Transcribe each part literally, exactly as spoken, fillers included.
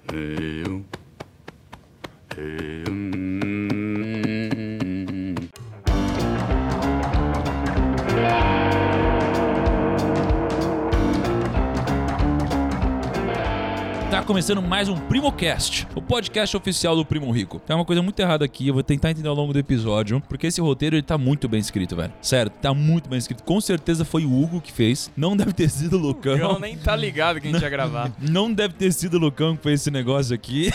Eu, eu, Tá começando mais um PrimoCast, o podcast oficial do Primo Rico. Tem uma coisa muito errada aqui, eu vou tentar entender ao longo do episódio, porque esse roteiro ele tá muito bem escrito, velho. Sério, tá muito bem escrito. Com certeza foi o Hugo que fez, não deve ter sido o Lucão. O Lucão nem tá ligado que a gente ia gravar. Não deve ter sido o Lucão que fez esse negócio aqui.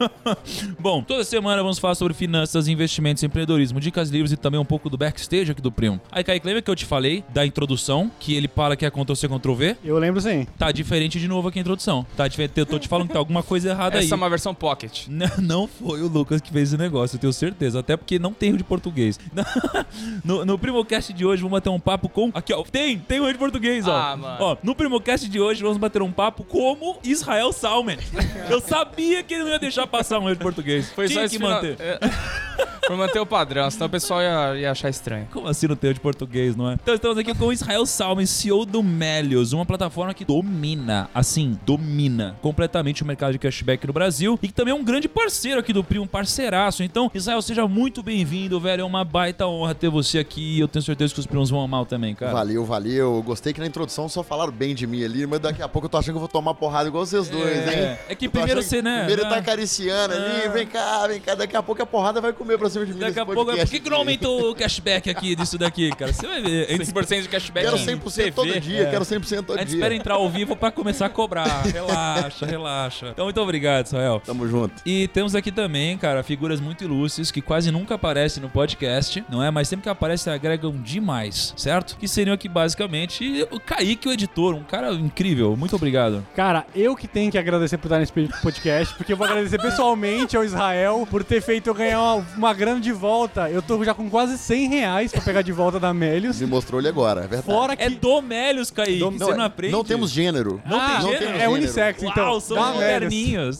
Bom, toda semana vamos falar sobre finanças, investimentos, empreendedorismo, dicas livres e também um pouco do backstage aqui do Primo. Aí, Kaique, lembra que eu te falei da introdução, que ele fala que é Ctrl-C, Ctrl-V? Eu lembro sim. Tá diferente de novo aqui a introdução. Tá diferente, eu tô te falando que tá alguma coisa errada aí. Essa é uma versão pocket. Não, não foi o Lucas que fez esse negócio, eu tenho certeza. Até porque não tem o de português. No, no PrimoCast de hoje, vamos bater um papo com... Aqui, ó. Tem, tem o de português, ó. Ah, mano. Ó, no PrimoCast de hoje, vamos bater um papo como Israel Salmen. Eu sabia que ele não ia deixar passar um de português. Foi Tinha só que esse final- manter. É. Por manter o padrão, senão o pessoal ia, ia achar estranho. Como assim não tem o de português, não é? Então estamos aqui com o Israel Salmen, C E O do Melios, uma plataforma que domina, assim, domina completamente o mercado de cashback no Brasil e que também é um grande parceiro aqui do Primo, um parceiraço. Então, Israel, seja muito bem-vindo, velho. É uma baita honra ter você aqui e eu tenho certeza que os primos vão amar também, cara. Valeu, valeu. Gostei que na introdução só falaram bem de mim ali, mas daqui a pouco eu tô achando que eu vou tomar porrada igual vocês dois, É, hein? é que Eu tô primeiro achando você, né? Primeiro ele tá né? acariciando ali, É. vem cá, vem cá. Daqui a pouco a porrada vai comer pra cima de mim Daqui nesse a pouco, por podcast que, que não aumentou o cashback aqui disso daqui, cara? Você vai ver. cem por cento de cashback. Quero em cem por cento todo T V. dia, É. quero cem por cento todo A gente dia. espera entrar ao vivo pra começar a cobrar. Relaxa, relaxa. Então, muito obrigado, Israel. Tamo junto. E temos aqui também, cara, figuras muito ilustres que quase nunca aparecem no podcast, não é? Mas sempre que aparecem agregam demais, certo? Que seriam aqui basicamente o Kaique, o editor, um cara incrível. Muito obrigado. Cara, eu que tenho que agradecer por estar nesse podcast, porque eu vou agradecer pessoalmente ao Israel por ter feito eu ganhar uma, uma grana de volta. Eu tô já com quase cem reais pra pegar de volta da Melios. Me mostrou ele agora, é verdade. Fora que... É do Melios, Kaique. Do- você não aprende? Não temos gênero. Não Ah, tem não gênero? tem é unissex, então. Uau, são Da Melios. moderninhos.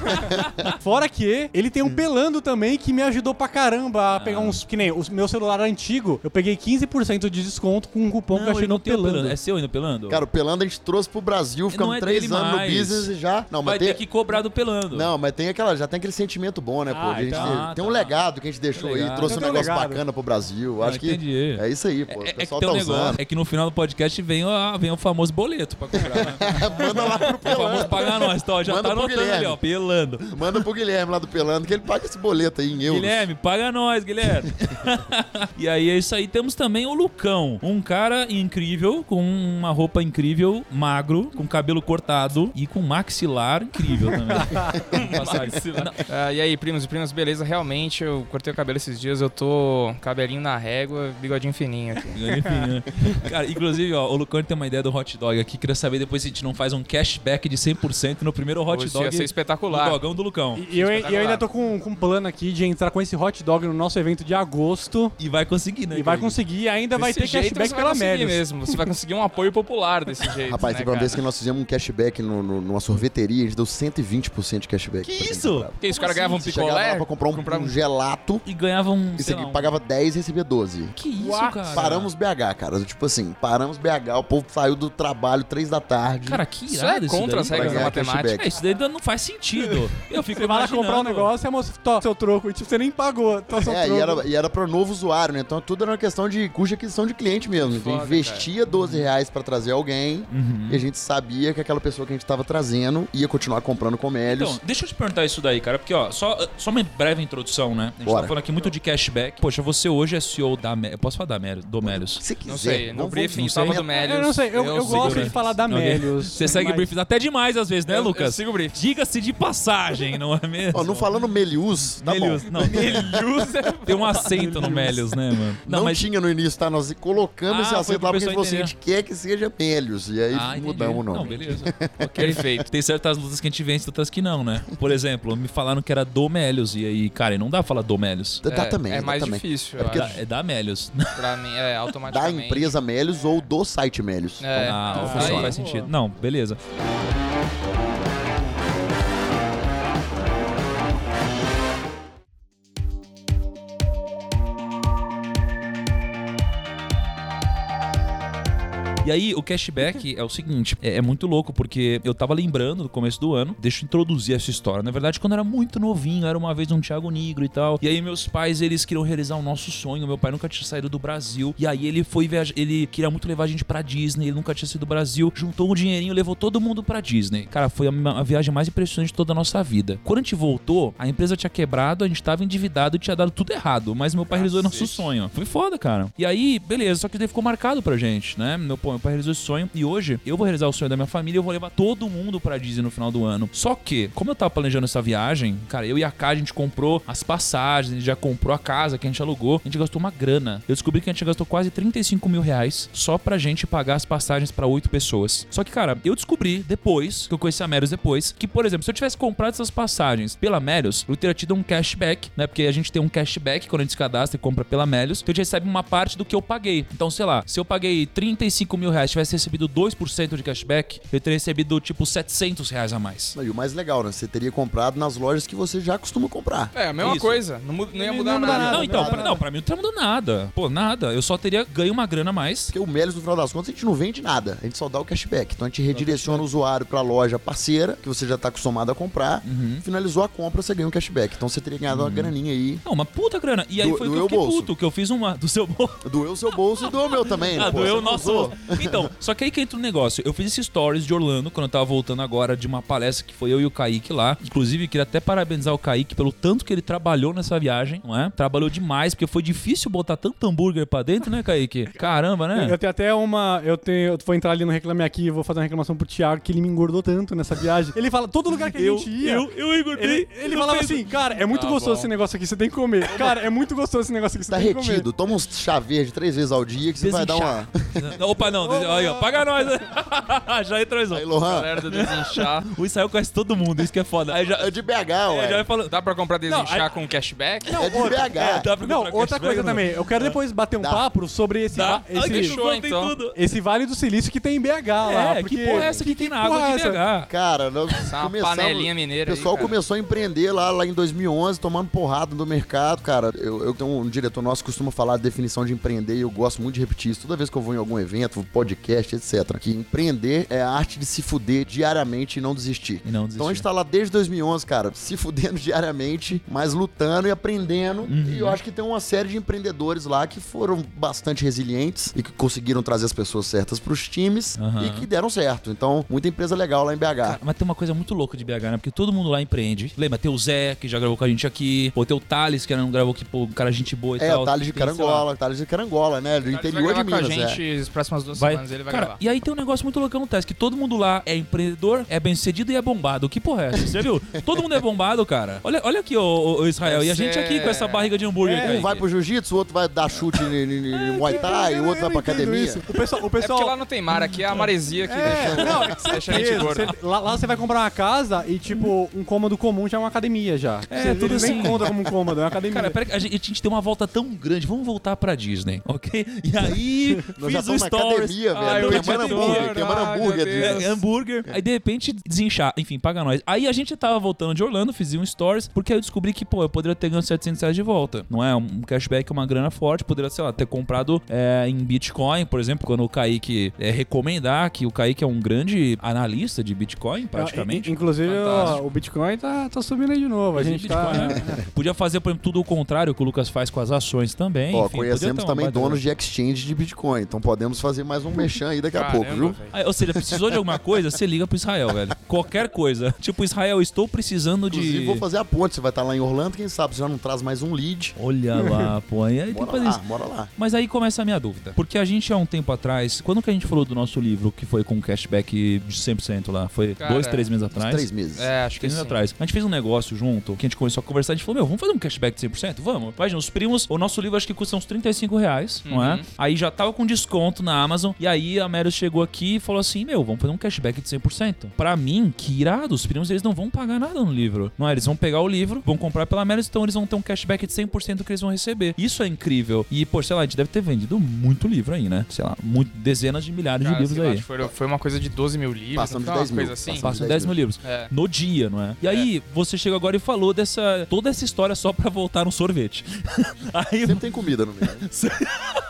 Fora que ele tem um pelando também que me ajudou pra caramba a pegar Ah. uns... Que nem o meu celular antigo, eu peguei quinze por cento de desconto com um cupom que eu Não, achei ele não no tem o pelando. pelando. É seu ainda, pelando? Cara, o Pelando a gente trouxe pro Brasil, ficamos é três dele anos mais. no business e já... Não, Vai mas tem... ter que cobrar do pelando. Não, mas tem aquela, já tem aquele sentimento bom, né, pô? Ah, de a gente então. ter- Ah, tem um tá. legado que a gente deixou Legal. aí, trouxe um Tem um negócio legado. bacana pro Brasil. Ah, Acho que entendi. é isso aí, pô. É, o é que pessoal tem um tá negócio, usando. é que no final do podcast vem o, vem o famoso boleto pra cobrar, né? Manda lá pro O famoso Pelando. pagar nós, tá? Já Manda tá pro anotando ali, Guilherme. ó, pelando. Manda pro Guilherme lá do Pelando, que ele paga esse boleto aí em euros. Guilherme, paga nós, Guilherme. E aí é isso aí. Temos também o Lucão, um cara incrível, com uma roupa incrível, magro, com cabelo cortado e com maxilar incrível também. Passagem. Não, Ah, e aí, primos e primas, beleza? Realmente, eu cortei o cabelo esses dias, eu tô cabelinho na régua, bigodinho fininho aqui. enfim, né? Cara, inclusive, ó, o Lucão tem uma ideia do hot dog aqui. Queria saber depois se a gente não faz um cashback de cem por cento no primeiro hot Isso dog ia ser do espetacular. dogão do Lucão. E eu, Espetacular. eu ainda tô com, com um plano aqui de entrar com esse hot dog no nosso evento de agosto. E vai conseguir, né? E vai Kaique? conseguir, e ainda vai Desse ter jeito cashback você vai pela conseguir Melios. mesmo. Você vai conseguir um apoio popular desse jeito. Rapaz, né, teve uma cara? vez que nós fizemos um cashback no, no- numa sorveteria, a gente deu cento e vinte por cento de cashback. Que pra quem isso? comprava. Porque os Como caras assim? ganhavam um Você chegava picolé. lá pra comprar um, comprava um gelato, E ganhavam, isso sei aqui lá, um- pagava dez e recebia doze. Que isso, What? cara? Paramos B H, cara. Tipo assim, paramos B H, o povo saiu do trabalho três da tarde. Cara, que Isso irado é contra as daí, regras da ganhar matemática. cashback. É, isso daí ainda não faz sentido. Eu fico Você vai lá imaginando. comprar um negócio e a moça, tó, seu troco. E tipo, você nem pagou, tó, seu É, troco. e era, e era pro novo usuário, né? Então tudo era uma questão de custo de aquisição de cliente mesmo. Então, Foda, investia doze reais pra trazer alguém Uhum. e a gente sabia que aquela pessoa que a gente tava trazendo ia continuar comprando com Melios. Então, deixa eu te perguntar isso daí, cara, porque, ó, só, só uma breve introdução, né? A gente Bora. tá falando aqui muito de cashback. Poxa, você hoje é C E O da Melios. Eu posso falar da Melios? Do Melios. Se quiser. Não sei, no vamos- briefing não tava sei. do Melios. Eu não sei, eu, eu, sigo, gosto né? de falar da Ok. Melios. Você segue mas- briefings até demais às vezes, né, Eu- eu Lucas? sigo o briefing. Diga-se de passagem, não é mesmo? Ó, não falando Melius, tá Melios. bom. Não, Melios é... Tem um acento no Melios, né, mano? Não, tinha no início, tá? Nós colocamos Ah, esse foi acento pro lá porque a gente pessoal falou assim, a gente quer que seja Melios. E aí Ah, entendi. mudamos o nome. Não, beleza. Perfeito. Tem certas lutas que a gente vence, outras que não, né? Por exemplo, me falaram que era do Melios. E aí, cara, não dá pra falar do Melios. Dá É, também, é dá mais também. difícil, É porque eu É, é da Melios. Pra mim, é Da automaticamente. empresa Melios ou do site Melios. É. Ah, então aí funciona. faz sentido. Não, beleza. E aí, o cashback é o seguinte, é, é muito louco, porque eu tava lembrando no começo do ano, deixa eu introduzir essa história. Na verdade, quando eu era muito novinho, era uma vez um Thiago Negro e tal, e aí meus pais, eles queriam realizar o nosso sonho, meu pai nunca tinha saído do Brasil, e aí ele foi viajar, ele queria muito levar a gente pra Disney, ele nunca tinha saído do Brasil, juntou um dinheirinho, levou todo mundo pra Disney. Cara, foi a, a viagem mais impressionante de toda a nossa vida. Quando a gente voltou, a empresa tinha quebrado, a gente tava endividado e tinha dado tudo errado, mas meu pai realizou o nosso sonho. Foi foda, cara. E aí, beleza, só que daí ficou marcado pra gente, né? Meu, meu pai realizou esse sonho, e hoje eu vou realizar o sonho da minha família e eu vou levar todo mundo pra Disney no final do ano. Só que, como eu tava planejando essa viagem, cara, eu e a K, a gente comprou as passagens, a gente já comprou a casa que a gente alugou, a gente gastou uma grana. Eu descobri que a gente gastou quase trinta e cinco mil reais só pra gente pagar as passagens pra oito pessoas. Só que, cara, eu descobri depois, que eu conheci a Melios depois, que, por exemplo, se eu tivesse comprado essas passagens pela Melios, eu teria tido um cashback, né? Porque a gente tem um cashback quando a gente se cadastra e compra pela Melios, então a gente recebe uma parte do que eu paguei. Então, sei lá, se eu paguei trinta e cinco mil reais, tivesse recebido dois por cento de cashback, eu teria recebido, tipo, setecentos reais a mais. E o mais legal, né? Você teria comprado nas lojas que você já costuma comprar. É, a mesma Isso. coisa. Não, mu- não ia Não mudar muda nada. nada. Não, então, não, pra, não. não, pra mim não tá mudando nada. Pô, nada. Eu só teria ganho uma grana a mais. Porque o Melios, no final das contas, a gente não vende nada. A gente só dá o cashback. Então a gente redireciona o usuário pra loja parceira, que você já tá acostumado a comprar. Uhum. Finalizou a compra, você ganha um cashback. Então você teria ganhado uma graninha aí. Não, uma puta grana. E aí Do- foi do que eu meu fiquei bolso. puto, que eu fiz uma do seu bolso. Doeu o seu bolso e doeu o meu também. Ah, pô, doeu você o não nosso usou. bolso. Então, só que aí que entra um negócio. Eu fiz esse stories de Orlando quando eu tava voltando agora de uma palestra que foi eu e o Kaique lá. Inclusive, queria até parabenizar o Kaique pelo tanto que ele trabalhou nessa viagem, não é? Trabalhou demais, porque foi difícil botar tanto hambúrguer pra dentro, né, Kaique? Caramba, né? Eu tenho até uma. Eu tenho. Eu vou entrar ali no Reclame Aqui e vou fazer uma reclamação pro Thiago que ele me engordou tanto nessa viagem. Ele fala, todo lugar que a Eu, gente ia. eu, eu engordei. Ele, ele falava assim, cara, é muito Tá gostoso bom. esse negócio aqui, você tem que comer. Cara, é muito gostoso esse negócio aqui, você Tá tem que comer. retido. Toma uns chá verde três vezes ao dia que você vai dar uma... Não, opa, não. Aí, ó, paga nós. Já entrou isso. Aí, Lohan, Galera do desinchar. O Israel conhece todo mundo, isso que é foda. Aí já, é de B H, é, já ué. vai falando. Dá pra comprar desinchar Não, aí- com cashback? É de B H. Dá pra Não, comprar outra cashback, coisa não? também. Eu quero depois bater um Dá. papo sobre esse, Dá. va- esse, Ai, que Fechou, tem então. tudo. esse Vale do Silício que tem em B H lá. É, porque- que porra é essa que tem na água porra de é essa? B H? Cara, nós Essa é uma começamos- panelinha mineira O pessoal aí, cara. começou a empreender lá, lá em dois mil e onze, tomando porrada no mercado, cara. Eu, eu tenho um diretor nosso que costuma falar a definição de empreender e eu gosto muito de repetir isso toda vez que eu vou em algum evento, podcast, etcétera. Que empreender é a arte de se fuder diariamente e não desistir. E não Então a gente desistir. tá lá desde dois mil e onze, cara, se fudendo diariamente, mas lutando e aprendendo. Uhum. E eu acho que tem uma série de empreendedores lá que foram bastante resilientes e que conseguiram trazer as pessoas certas pros times Aham. e que deram certo. Então, muita empresa legal lá em B H. Cara, mas tem uma coisa muito louca de B H, né? Porque todo mundo lá empreende. Lembra, tem o Zé, que já gravou com a gente aqui. Pô, tem o Thales, que não gravou aqui, pô, um cara gente boa e É, tal. o Thales de Tem, sei lá, Carangola, o Thales de Carangola, né? Do Ele interior vai de gravar Minas, com a é. gente as próximas duas Vai. semanas, ele vai Cara, gravar. e aí tem um negócio muito louco que acontece, que todo mundo lá é empreendedor, é bem-sucedido e é bombado. Que porra é essa? Você viu? Todo mundo é bombado, cara. Olha, olha aqui, ô, ô, Israel. E a gente aqui com essa barriga de hambúrguer. É, Kaique. Um vai pro jiu-jitsu, o outro vai dar chute em, em, em Muay Thai, o outro vai pra academia. O pessoal, o É porque pessoal lá não tem mar, aqui é a maresia que É, deixa, não, é que deixa a gente certeza. gordo. Você- lá, lá você vai comprar uma casa e, tipo, um cômodo comum já é uma academia já. É, Você, tudo eles nem assim. conta como um cômodo, é uma academia. Cara, pera que a gente, a gente tem uma volta tão grande. Vamos voltar pra Disney, ok? E aí, Nós já fiz o estamos na stories. academia, Ai, velho. eu Queimando te hambúrguer, adoro. queimando Ai, hambúrguer. meu de- Deus. É, hambúrguer. Aí de repente desinchar. Enfim, paga nós. Aí a gente tava voltando de Orlando, fiz um stories, porque aí eu descobri que, pô, eu poderia ter ganho setecentos reais de volta. Não é? Um cashback, uma grana forte. Poderia, sei lá, ter comprado é, em Bitcoin, por exemplo, quando o Kaique é, recomendar, que o Kaique é um grande analista de Bitcoin, praticamente. In- Inclusive, Fantástico. ó, o Bitcoin tá, tá subindo aí de novo. A gente tá. Bitcoin, né? Podia fazer, por exemplo, tudo o contrário que o Lucas faz com as ações também. Ó, Enfim, podia conhecemos ter uma também baita- donos de exchange de Bitcoin, então podemos fazer mais um merchan aí daqui a Caramba, pouco, viu? velho. Ah, ou seja, precisou de alguma coisa, você liga pro Israel, velho. Qualquer coisa. Tipo, Israel, estou precisando Inclusive, de... vou fazer a ponte. Você vai estar lá em Orlando, quem sabe você já não traz mais um lead. Olha lá, pô. Aí tem que Bora fazer lá, isso. bora lá. Mas aí começa a minha dúvida. Porque a gente, há um tempo atrás, quando que a gente falou do nosso livro, que foi com cashback de cem por cento lá? Foi Cara, dois, três meses Uns atrás? três meses. É, acho que Três meses sim. atrás. A gente fez um negócio junto, que a gente começou a conversar, a gente falou, meu, vamos fazer um cashback de cem por cento? Vamos. Imagina, os primos, o nosso livro acho que custa uns trinta e cinco reais, não é? Uhum. Aí já tava com desconto na Amazon, e aí a Melios chegou aqui e falou assim, meu, vamos fazer um cashback de cem por cento. Pra mim, que irado, os primos, eles não vão pagar nada no livro. Não é? Eles vão pegar o livro, vão comprar pela Melios, então eles vão ter um cashback de cem por cento que eles vão receber. Isso é incrível. E, pô, sei lá, a gente deve ter vendido muito livro aí, né? Sei lá, muito, dezenas de milhares Cara, de livros sei lá, aí. acho que foi, foi uma coisa de doze mil livros, Passamos não de foi dez uma mil. coisa assim? Passamos. Passam dez mil livros. É. No dia, não é? E aí, você chega agora e falou dessa... Toda essa história só pra voltar no sorvete. Aí, Sempre tem comida no meio.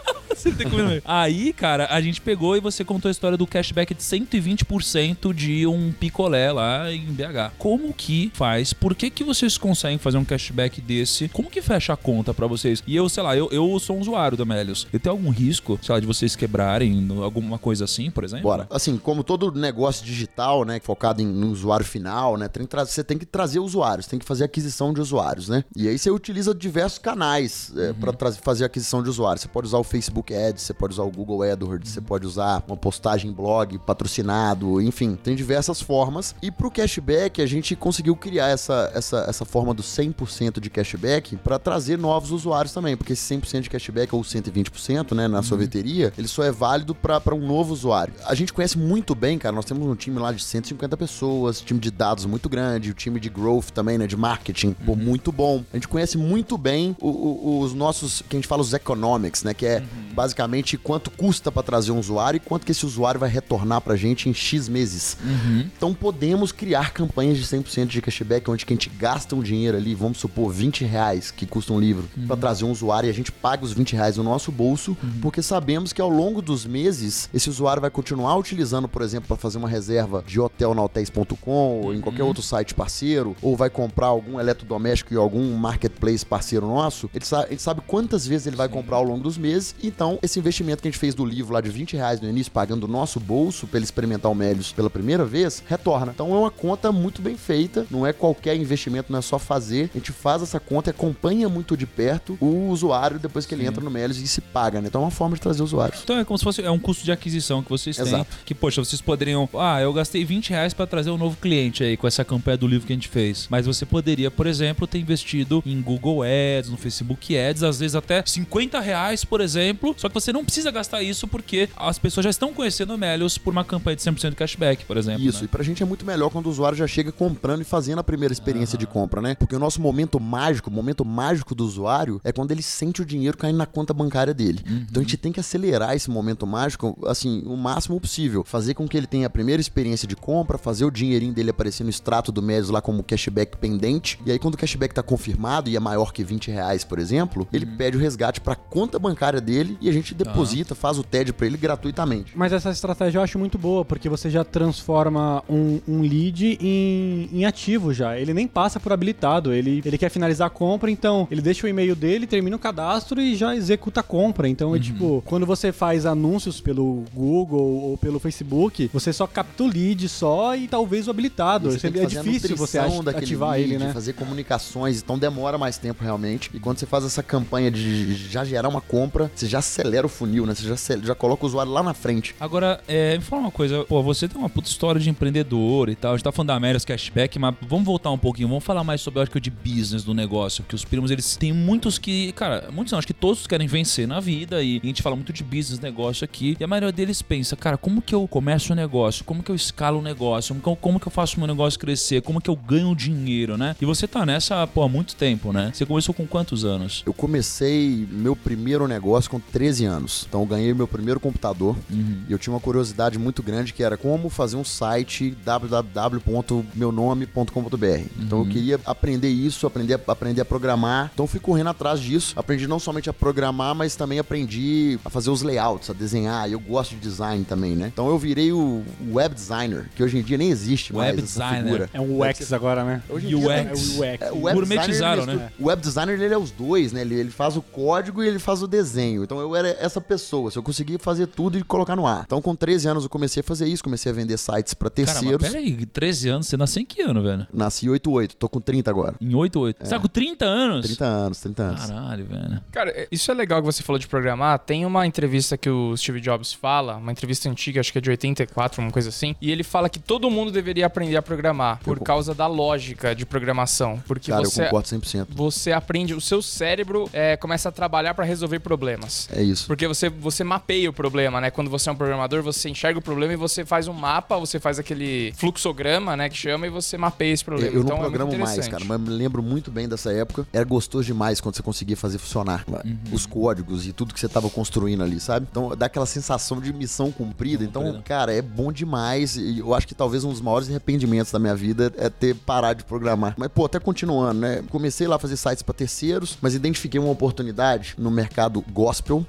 Se ele tem comido mesmo. Aí, cara, a gente pegou e você contou a história do cashback de cento e vinte por cento de um picolé lá em B H. Como que faz? Por que que vocês conseguem fazer um cashback desse? Como que fecha a conta pra vocês? E eu, sei lá, eu, eu sou um usuário da Melios. Eu tenho algum risco, sei lá, de vocês quebrarem no, alguma coisa assim, por exemplo? Bora. Assim, como todo negócio digital, né, focado em, no usuário final, né, tem que tra- você tem que trazer usuários, tem que fazer aquisição de usuários, né? E aí você utiliza diversos canais é, uhum. pra tra- fazer aquisição de usuários. Você pode usar o Facebook Ads, você pode usar o Google AdWords, uhum. você pode usar uma postagem em blog, patrocinado, enfim, tem diversas formas. E pro cashback, a gente conseguiu criar essa, essa, essa forma do cem por cento de cashback pra trazer novos usuários também, porque esse cem por cento de cashback ou cento e vinte por cento, né, na uhum. sorveteria, ele só é válido pra, pra um novo usuário. A gente conhece muito bem, cara, nós temos um time lá de cento e cinquenta pessoas, time de dados muito grande, o time de growth também, né, de marketing, uhum. pô, muito bom. A gente conhece muito bem o, o, os nossos, que a gente fala os economics, né, que é uhum. basicamente quanto custa pra trazer um usuário e quanto que esse usuário vai retornar pra gente em X meses. Uhum. Então podemos criar campanhas de cem por cento de cashback, onde que a gente gasta um dinheiro ali, vamos supor, vinte reais que custa um livro, uhum. pra trazer um usuário e a gente paga os vinte reais no nosso bolso, uhum. porque sabemos que ao longo dos meses, esse usuário vai continuar utilizando, por exemplo, para fazer uma reserva de hotel na hotéis ponto com ou em qualquer uhum. outro site parceiro, ou vai comprar algum eletrodoméstico em algum marketplace parceiro nosso, ele sabe, ele sabe quantas vezes ele vai Sim. comprar ao longo dos meses. Então, esse investimento que a gente fez do livro lá de vinte reais no início, pagando o nosso bolso para ele experimentar o Melios pela primeira vez, retorna. Então, é uma conta muito bem feita, não é qualquer investimento, não é só fazer. A gente faz essa conta e acompanha muito de perto o usuário depois que Sim. ele entra no Melios e se paga, né? Então, é uma forma de trazer usuários. Então, é como se fosse é um custo de aquisição que vocês têm. Exato. Que, poxa, vocês poderiam... Ah, eu gastei vinte reais para trazer um novo cliente aí com essa campanha do livro que a gente fez. Mas você poderia, por exemplo, ter investido em Google Ads, no Facebook Ads, às vezes até cinquenta reais, por exemplo. Só que você não precisa gastar isso porque as pessoas já estão conhecendo o Melios por uma campanha de cem por cento de cashback, por exemplo. Isso, né? E pra gente é muito melhor quando o usuário já chega comprando e fazendo a primeira experiência ah. de compra, né? Porque o nosso momento mágico, o momento mágico do usuário é quando ele sente o dinheiro caindo na conta bancária dele. Uhum. Então a gente tem que acelerar esse momento mágico, assim, o máximo possível. Fazer com que ele tenha a primeira experiência de compra, fazer o dinheirinho dele aparecer no extrato do Melios lá como cashback pendente. E aí quando o cashback tá confirmado e é maior que vinte reais, por exemplo, ele uhum. pede o resgate pra conta bancária dele e a gente deposita, ah. faz o T E D pra ele gratuitamente. Mas essa estratégia eu acho muito boa, porque você já transforma um, um lead em, em ativo já. Ele nem passa por habilitado, ele, ele quer finalizar a compra, então ele deixa o e-mail dele, termina o cadastro e já executa a compra. Então uhum. é tipo, quando você faz anúncios pelo Google ou pelo Facebook, você só capta o lead só e talvez o habilitado. Você é difícil você ativar lead, ele, né? Fazer comunicações, então demora mais tempo realmente. E quando você faz essa campanha de já gerar uma compra, você já acelera o funil, né? Você já, já coloca o usuário lá na frente. Agora, é, me fala uma coisa, pô, você tem uma puta história de empreendedor e tal, a gente tá falando da Melios Cashback, mas vamos voltar um pouquinho, vamos falar mais sobre, eu acho que, de business do negócio, porque os primos, eles têm muitos que, cara, muitos não, acho que todos querem vencer na vida e a gente fala muito de business, negócio aqui, e a maioria deles pensa, cara, como que eu começo um negócio, como que eu escalo um negócio, como, como que eu faço o meu negócio crescer, como que eu ganho dinheiro, né? E você tá nessa, pô, há muito tempo, né? Você começou com quantos anos? Eu comecei meu primeiro negócio com treze anos, então eu ganhei meu primeiro computador uhum. e eu tinha uma curiosidade muito grande que era como fazer um site w w w ponto meu nome ponto com ponto b r. Uhum. Então eu queria aprender isso, aprender a, aprender a programar, então eu fui correndo atrás disso, aprendi não somente a programar, mas também aprendi a fazer os layouts, a desenhar, eu gosto de design também, né? Então eu virei o web designer, que hoje em dia nem existe mais web essa designer. figura. É um U X agora, né? Hoje em U X. dia, é o U X. É, o web gourmetizaram, designer, né? O web designer, ele é os dois, né? Ele, ele faz o código e ele faz o desenho. Então eu era essa pessoa, se eu conseguia fazer tudo e colocar no ar. Então com treze anos eu comecei a fazer isso, comecei a vender sites pra terceiros. Cara, mas peraí, treze anos, você nasceu em que ano, velho? Nasci em oitenta e oito, tô com trinta agora. Em oitenta e oito? É. Você tá com trinta anos? trinta anos, trinta anos. Caralho, velho. Cara, isso é legal que você falou de programar. Tem uma entrevista que o Steve Jobs fala, uma entrevista antiga, acho que é de oitenta e quatro, uma coisa assim, e ele fala que todo mundo deveria aprender a programar por eu causa da lógica de programação. Porque Cara, você, eu concordo cem por cento. Você aprende, o seu cérebro é, começa a trabalhar pra resolver problemas. É isso. Porque você, você mapeia o problema, né? Quando você é um programador, você enxerga o problema e você faz um mapa, você faz aquele fluxograma, né, que chama, e você mapeia esse problema. Eu então, não programo é mais, cara, mas me lembro muito bem dessa época. Era gostoso demais quando você conseguia fazer funcionar uhum. os códigos e tudo que você tava construindo ali, sabe? Então dá aquela sensação de missão cumprida. Então, Cumprida. cara, é bom demais. E eu acho que talvez um dos maiores arrependimentos da minha vida é ter parado de programar. Mas, pô, até continuando, né? Comecei lá a fazer sites pra terceiros, mas identifiquei uma oportunidade no mercado gospel,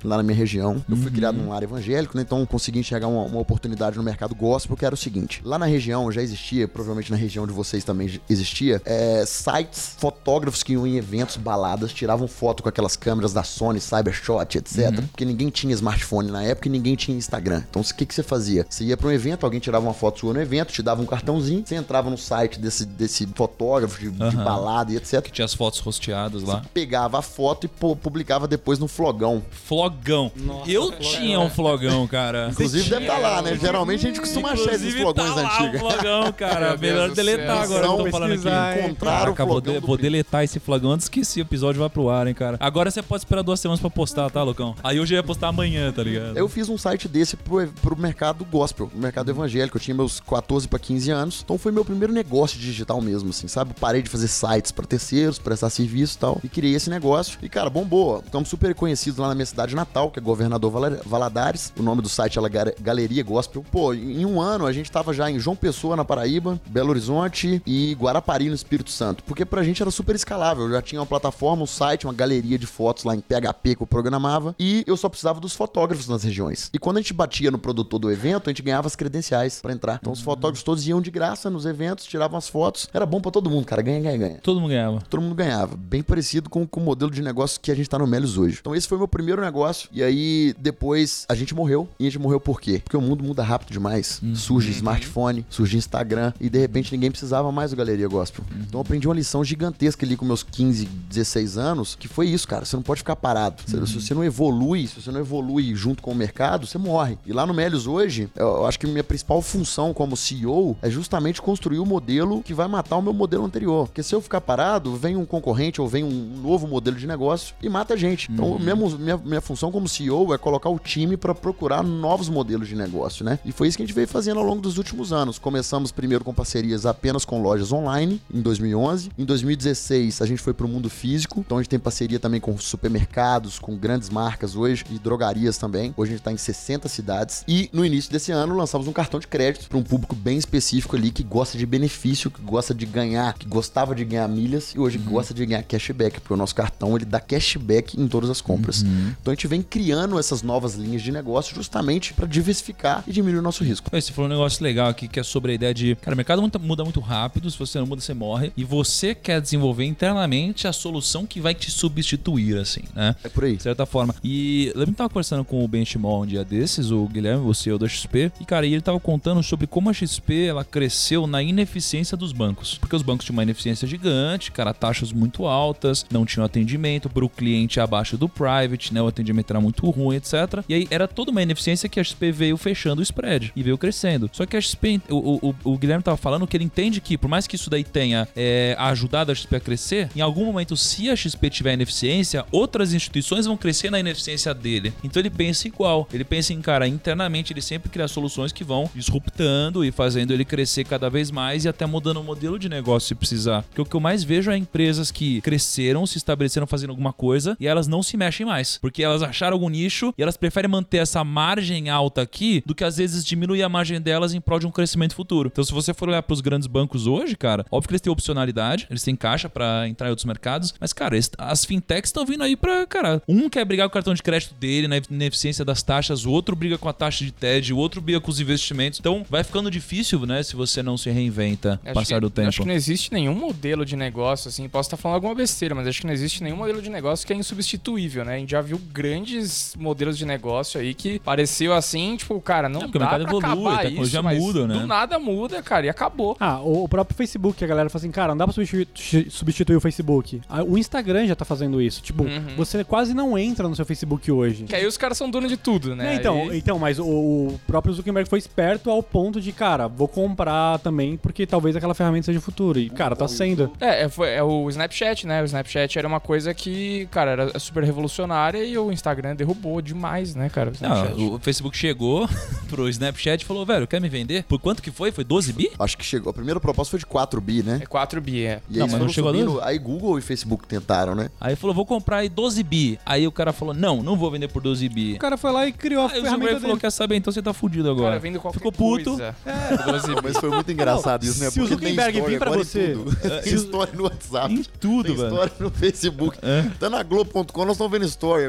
lá na minha região. Eu fui criado num lar evangélico, né? Então consegui enxergar uma, uma oportunidade no mercado gospel, que era o seguinte. Lá na região já existia, provavelmente na região de vocês também existia, é, sites, fotógrafos que iam em eventos, baladas, tiravam foto com aquelas câmeras da Sony, Cybershot, etcétera. Uhum. Porque ninguém tinha smartphone na época e ninguém tinha Instagram. Então o que, que você fazia? Você ia pra um evento, alguém tirava uma foto sua no evento, te dava um cartãozinho, você entrava no site desse, desse fotógrafo de, uhum. de balada e etcétera. Que tinha as fotos rosteadas lá. Você pegava a foto e publicava depois no Flogão. Flogão. Nossa, eu flogão. tinha um Flogão, cara. Inclusive deve estar tá lá, né? Geralmente a gente costuma achar esses Flogões tá antigos. Lá o Flogão, cara. Melhor deletar agora, eu tô falando aqui. Encontrar o Flogão. Vou, vou deletar esse Flogão antes que esse episódio vá pro ar, hein, cara. Agora você pode esperar duas semanas pra postar, tá, Lucão? Aí eu já ia postar amanhã, tá ligado? Eu fiz um site desse pro, pro mercado gospel, pro mercado evangélico. Eu tinha meus quatorze pra quinze anos. Então foi meu primeiro negócio digital mesmo, assim, sabe? Parei de fazer sites pra terceiros, prestar serviço e tal. E criei esse negócio. E, cara, bombou. Estamos super conhecidos lá na minha cidade natal, que é Governador Valadares. O nome do site é Galeria Gospel. Pô, em um ano a gente tava já em João Pessoa, na Paraíba, Belo Horizonte e Guarapari, no Espírito Santo. Porque pra gente era super escalável. Eu já tinha uma plataforma, um site, uma galeria de fotos lá em P H P que eu programava. E eu só precisava dos fotógrafos nas regiões. E quando a gente batia no produtor do evento, a gente ganhava as credenciais pra entrar. Então os fotógrafos todos iam de graça nos eventos, tiravam as fotos. Era bom pra todo mundo, cara. Ganha, ganha, ganha. Todo mundo ganhava. Todo mundo ganhava. Bem parecido com, com o modelo de negócio que a gente tá no Melios hoje. Então esse foi meu primeiro negócio. E aí, depois, a gente morreu. E a gente morreu por quê? Porque o mundo muda rápido demais. Uhum. Surge smartphone, surge Instagram. E de repente ninguém precisava mais do Galeria Gospel. Uhum. Então eu aprendi uma lição gigantesca ali com meus quinze, dezesseis anos, que foi isso, cara. Você não pode ficar parado. Uhum. Se você não evolui, se você não evolui junto com o mercado, você morre. E lá no Melios hoje, eu acho que minha principal função como C E O é justamente construir o modelo que vai matar o meu modelo anterior. Porque se eu ficar parado, vem um concorrente ou vem um novo modelo de negócio e mata a gente. Então, uhum. mesmo, minha, minha função como C E O é colocar o time para procurar novos modelos de negócio, né? E foi isso que a gente veio fazendo ao longo dos últimos anos. Começamos primeiro com parcerias apenas com lojas online, em dois mil e onze. Em dois mil e dezesseis, a gente foi pro mundo físico. Então, a gente tem parceria também com supermercados, com grandes marcas hoje e drogarias também. Hoje a gente tá em sessenta cidades. E no início desse ano, lançamos um cartão de crédito para um público bem específico ali que gosta de benefício, que gosta de ganhar, que gostava de ganhar milhas e hoje uhum. gosta de ganhar cashback, porque o nosso cartão ele dá cashback em todas as compras. Uhum. Então a gente vem criando essas novas linhas de negócio justamente para diversificar e diminuir o nosso risco. Você falou um negócio legal aqui que é sobre a ideia de, cara, o mercado muda muito rápido, se você não muda, você morre, e você quer desenvolver internamente a solução que vai te substituir, assim, né? É por aí. De certa forma. E lembra que eu tava conversando com o Benchimol um dia desses, o Guilherme, o C E O da X P, e cara, ele tava contando sobre como a X P, ela cresceu na ineficiência dos bancos. Porque os bancos tinham uma ineficiência gigante, cara, taxas muito altas, não tinham atendimento para o cliente abaixo do private, né? O atendimento era muito ruim, etcétera. E aí era toda uma ineficiência que a X P veio fechando o spread e veio crescendo. Só que a X P, o, o, o Guilherme tava falando que ele entende que, por mais que isso daí tenha é, ajudado a X P a crescer, em algum momento, se a X P tiver ineficiência, outras instituições vão crescer na ineficiência dele. Então ele pensa igual. Ele pensa em, cara, internamente ele sempre cria soluções que vão disruptando e fazendo ele crescer cada vez mais e até mudando o modelo de negócio se precisar. Porque o que eu mais vejo é empresas que cresceram, se estabeleceram fazendo alguma coisa e elas não se mexem mais. Porque elas acharam algum nicho e elas preferem manter essa margem alta aqui do que às vezes diminuir a margem delas em prol de um crescimento futuro. Então se você for olhar para os grandes bancos hoje, cara, óbvio que eles têm opcionalidade, eles têm caixa para entrar em outros mercados, mas cara, as fintechs estão vindo aí para, cara, um quer brigar com o cartão de crédito dele na ineficiência das taxas, o outro briga com a taxa de T E D, o outro briga com os investimentos. Então vai ficando difícil, né, se você não se reinventa acho passar que, do tempo. Acho que não existe nenhum modelo de negócio, assim, posso estar falando alguma besteira, mas acho que não existe nenhum modelo de negócio que é insubstituível, né? A gente já viu grandes modelos de negócio aí que pareceu assim, tipo, cara, não, não dá pra evolui, acabar a tecnologia isso, muda, né? Do nada muda, cara, e acabou. Ah, o próprio Facebook, a galera fala assim, cara, não dá pra substituir, substituir o Facebook. O Instagram já tá fazendo isso. Tipo, uhum. você quase não entra no seu Facebook hoje. Que aí os caras são donos de tudo, né? É, então, aí... então, mas o, o próprio Zuckerberg foi esperto ao ponto de, cara, vou comprar também, porque talvez aquela ferramenta seja o futuro. E, cara, tá sendo. É, é, foi, é o Snapchat, né? O Snapchat era uma coisa que, cara, era super revolucionária e o Instagram derrubou demais, né, cara? O, não, o Facebook chegou pro Snapchat e falou, velho, quer me vender? Por quanto que foi? Foi doze bi? Acho que chegou. A primeira proposta foi de quatro bi, né? É quatro bi, é. E não, mas não chegou a doze? Aí Google e Facebook tentaram, né? Aí falou, vou comprar aí doze bi. Aí o cara falou, não, não vou vender por doze bi. O cara foi lá e criou a aí ferramenta o Zuckerberg falou, quer saber, então você tá fudido agora. Cara, vendo qualquer Ficou puto. Coisa. É. doze bi. Mas foi muito engraçado não, isso, né? Se Porque o Zuckerberg vir pra você... Tem história no WhatsApp. Em tudo, tem velho. história no Facebook. É. Tá na Globo ponto com, nós estamos vendo story agora.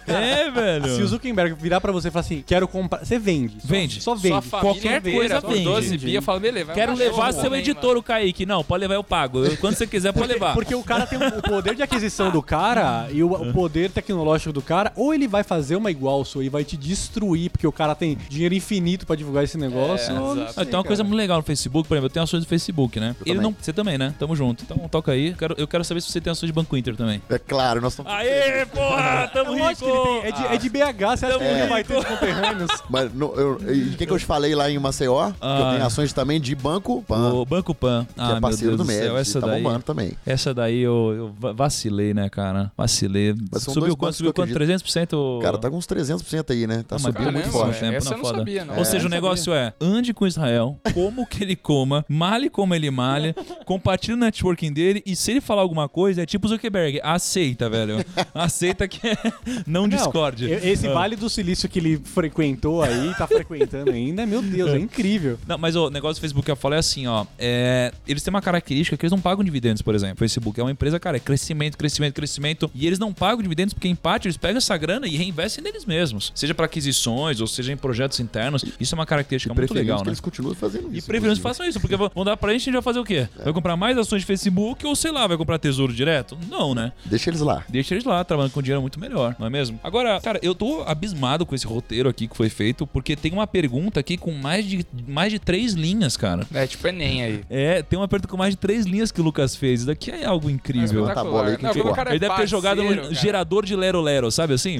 É, velho. Se o Zuckerberg virar pra você e falar assim, quero comprar... Você vende. Só, Vende. Só vende. Sua família Qualquer inteira, coisa por vende. doze bi, eu falo, beleza. vai Quero baixar levar o seu homem, editor, mano. o Kaique. Não, pode levar, eu pago. Eu- Quando você quiser, pode levar. Porque o cara tem o poder de aquisição do cara e o, o poder tecnológico do cara, ou ele vai fazer uma igual sua e vai te destruir, porque o cara tem dinheiro infinito pra divulgar esse negócio. É, ou não exato. sei, Ah, tem uma cara. coisa muito legal no Facebook, por exemplo, eu tenho ações do Facebook, né? Eu Ele também. não, você também, né? Tamo junto. Então toca aí. Eu quero, eu quero saber se você tem ações de Banco Inter também. É claro, nós estamos... Aê, porra! Tamo É lógico rico! que ele tem. É de, é de B H, você acha que ele Tamo vai rico. ter os conterrâneos? Mas no, eu, e o que, que eu te falei lá em Maceió? Que Ah. eu tenho ações também de Banco Pan, O Banco Pan. que Ah, é parceiro meu do Deus do céu, Médici, essa tá daí. bombando também. Essa daí eu, eu va- vacilei, né, cara? Vacilei. Mas são Subiu dois quanto? bancos Subiu que eu quanto? acredito. trezentos por cento? O cara tá com uns trezentos por cento aí, né? Tá Ah, mas subindo caramba, muito Caramba, forte. tempo essa na eu não foda. sabia, não. Ou seja, o não negócio é, ande com Israel, como que ele coma, male como ele malha, compartilhe o networking dele e se ele falar alguma coisa, é tipo Zuckerberg, aceita, velho. Aceita que é, não discorde. Não, esse Ah. Vale do Silício que ele frequentou aí, tá frequentando ainda, meu Deus, é incrível. Não, mas o negócio do Facebook que eu falo é assim, ó. É, eles têm uma característica que eles não pagam dividendos, por exemplo. O Facebook é uma empresa, cara, é crescimento, crescimento, crescimento. E eles não pagam dividendos porque, em parte, eles pegam essa grana e reinvestem neles mesmos. Seja para aquisições ou seja em projetos internos. Isso é uma característica muito Preferimos legal, que né? eles continuem fazendo E isso. preferimos que inclusive. façam isso, porque vão dar pra gente e a gente vai fazer o quê? Vai comprar mais ações de Facebook ou, sei lá, vai comprar tesouro direto? Não, né? Deixa eles lá. Deixa eles lá, trabalhando com dinheiro muito melhor, não é mesmo? Agora, cara, eu tô abismado com esse roteiro aqui que foi feito, porque tem uma pergunta aqui com mais de, mais de três linhas, cara. É tipo Enem aí. É, tem uma pergunta com mais de três linhas que o Lucas fez. Isso daqui é algo incrível. Levanta a bola aí que Não, a gente como o corta. cara é Ele deve ter jogado no parceiro, cara. gerador de Lero Lero, sabe assim?